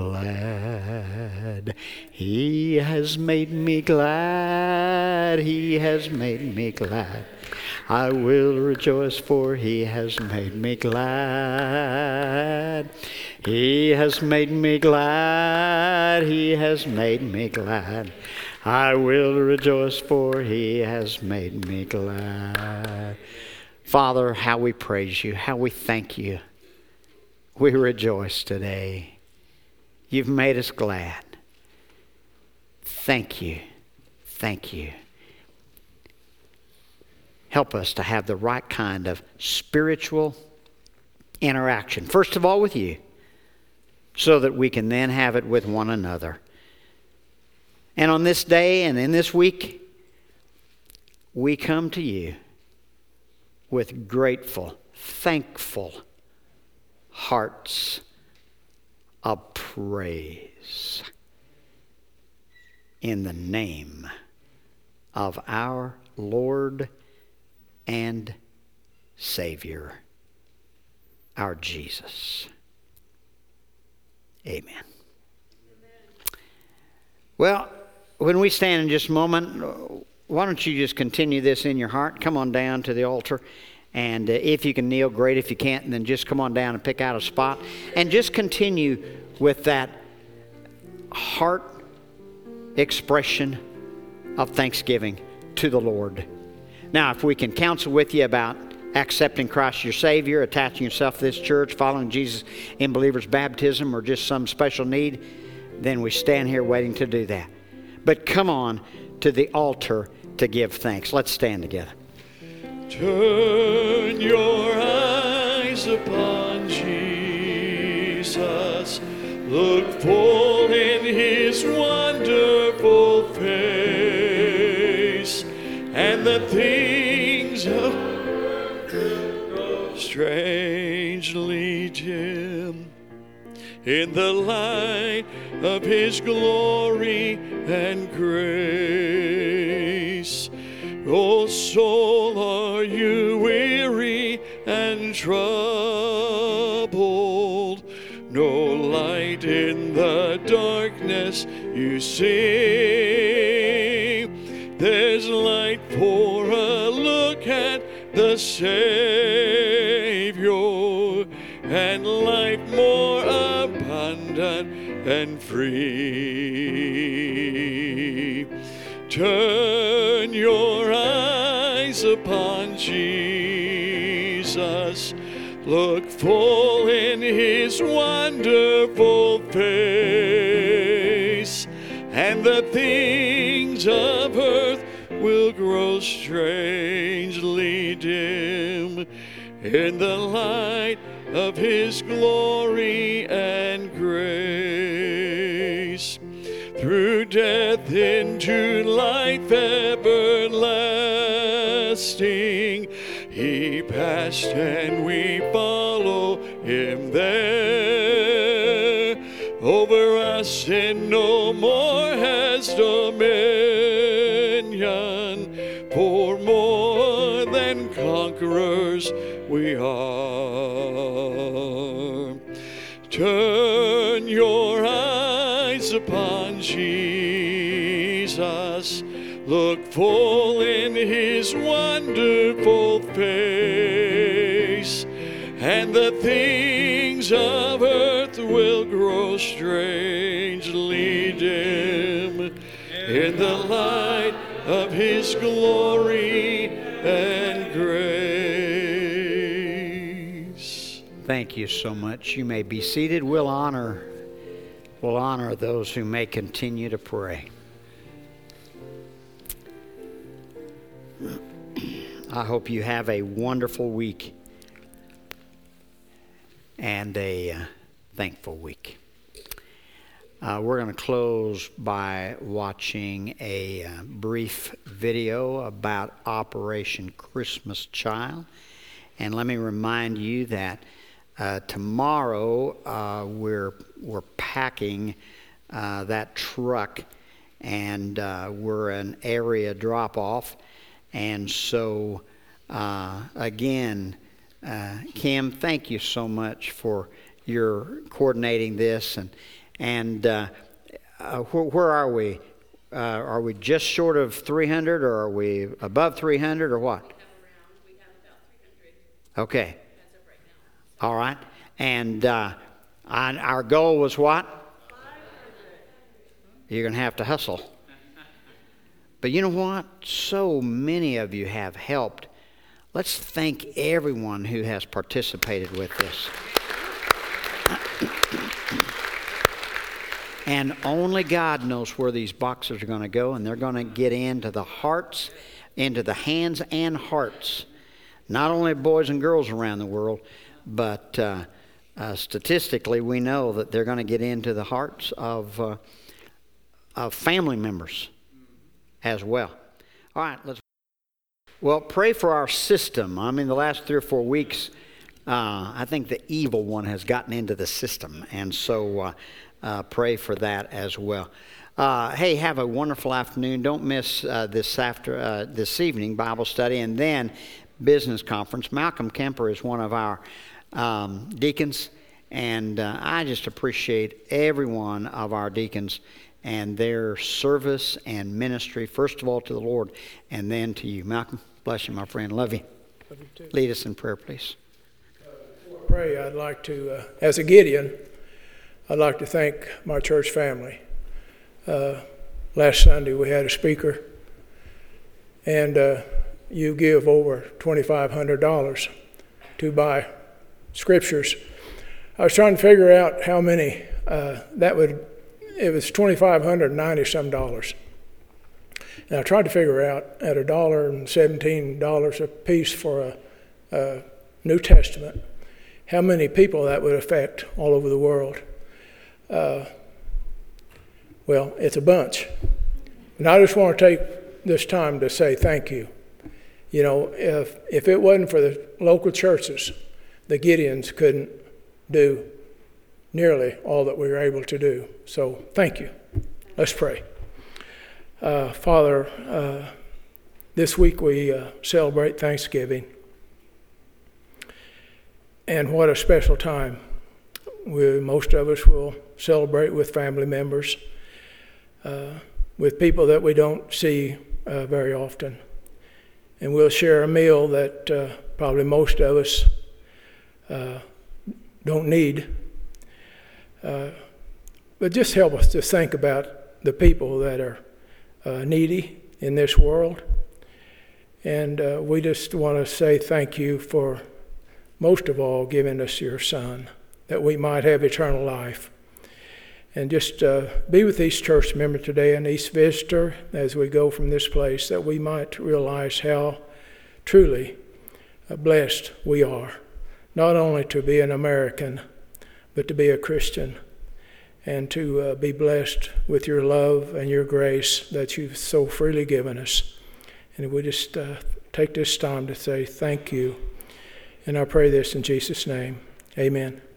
glad. He has made me glad. He has made me glad. I will rejoice, for He has made me glad. He has made me glad. He has made me glad. I will rejoice, for He has made me glad. Father, how we praise You, how we thank You. We rejoice today. You've made us glad. Thank You. Thank You. Help us to have the right kind of spiritual interaction. First of all with You, so that we can then have it with one another. And on this day and in this week, we come to You with grateful, thankful hearts of praise in the name of our Lord and Savior, our Jesus. Amen. Well, when we stand in just a moment, why don't you just continue this in your heart? Come on down to the altar. And if you can kneel, great. If you can't, then just come on down and pick out a spot. And just continue with that heart expression of thanksgiving to the Lord. Now, if we can counsel with you about accepting Christ your Savior, attaching yourself to this church, following Jesus in believer's baptism, or just some special need, then we stand here waiting to do that. But come on to the altar to give thanks. Let's stand together. Turn your eyes upon Jesus. Look full in His wonderful face, and the things of earth strangely dim in the light of His glory and grace. O soul, are you weary and troubled? No light in the darkness you see. There's light for a look at the Savior, and life more abundant and free. Turn your eyes upon Jesus. Look full in His wonderful face, and the things of earth will grow strangely dim in the light of His glory and grace. Through death into life everlasting, He passed and we follow Him there. Over us sin no more has dominion, for more than conquerors we are. Turn your eyes upon Jesus. Look full in His wonderful face, and the things of earth will grow strangely dim in the light of His glory and grace. Thank you so much. You may be seated. We'll honor will honor those who may continue to pray. I hope you have a wonderful week and a thankful week. We're going to close by watching a brief video about Operation Christmas Child. And let me remind you that tomorrow we're packing that truck, and we're an area drop-off. And so, again, Kim, thank you so much for your coordinating this. And where are we? Are we just short of 300, or are we above 300, or what? We have about 300. Okay. As of right now. All right. And our goal was what? 500. You're going to have to hustle. But you know what? So many of you have helped. Let's thank everyone who has participated with this. And only God knows where these boxes are going to go, and they're going to get into the hearts, into the hands and hearts, not only of boys and girls around the world, but statistically we know that they're going to get into the hearts of family members as well. All right, well, pray for our system. I mean, the last 3 or 4 weeks, I think the evil one has gotten into the system, and so pray for that as well. Hey, have a wonderful afternoon. Don't miss this evening Bible study and then business conference. Malcolm Kemper is one of our deacons, and I just appreciate every one of our deacons and their service and ministry, first of all to the Lord and then to you. Malcolm, bless you, my friend. Love you. Love you too. Lead us in prayer, please. Before I pray, I'd like to, as a Gideon, I'd like to thank my church family. Last Sunday we had a speaker, and you give over $2,500 to buy scriptures. I was trying to figure out how many it was $2,590 some dollars. And I tried to figure out at $1.17 a piece for a New Testament, how many people that would affect all over the world. Well, it's a bunch. And I just want to take this time to say thank you. You know, if it wasn't for the local churches, the Gideons couldn't do nearly all that we were able to do. So thank you. Let's pray. Father, this week we celebrate Thanksgiving. And what a special time. Most of us will celebrate with family members, with people that we don't see very often. And we'll share a meal that probably most of us don't need. But just help us to think about the people that are needy in this world. And we just want to say thank you for, most of all, giving us your Son, that we might have eternal life. And just be with each church member today and each visitor as we go from this place, that we might realize how truly blessed we are, not only to be an American, but to be a Christian, and to be blessed with your love and your grace that you've so freely given us. And we just take this time to say thank you. And I pray this in Jesus' name. Amen.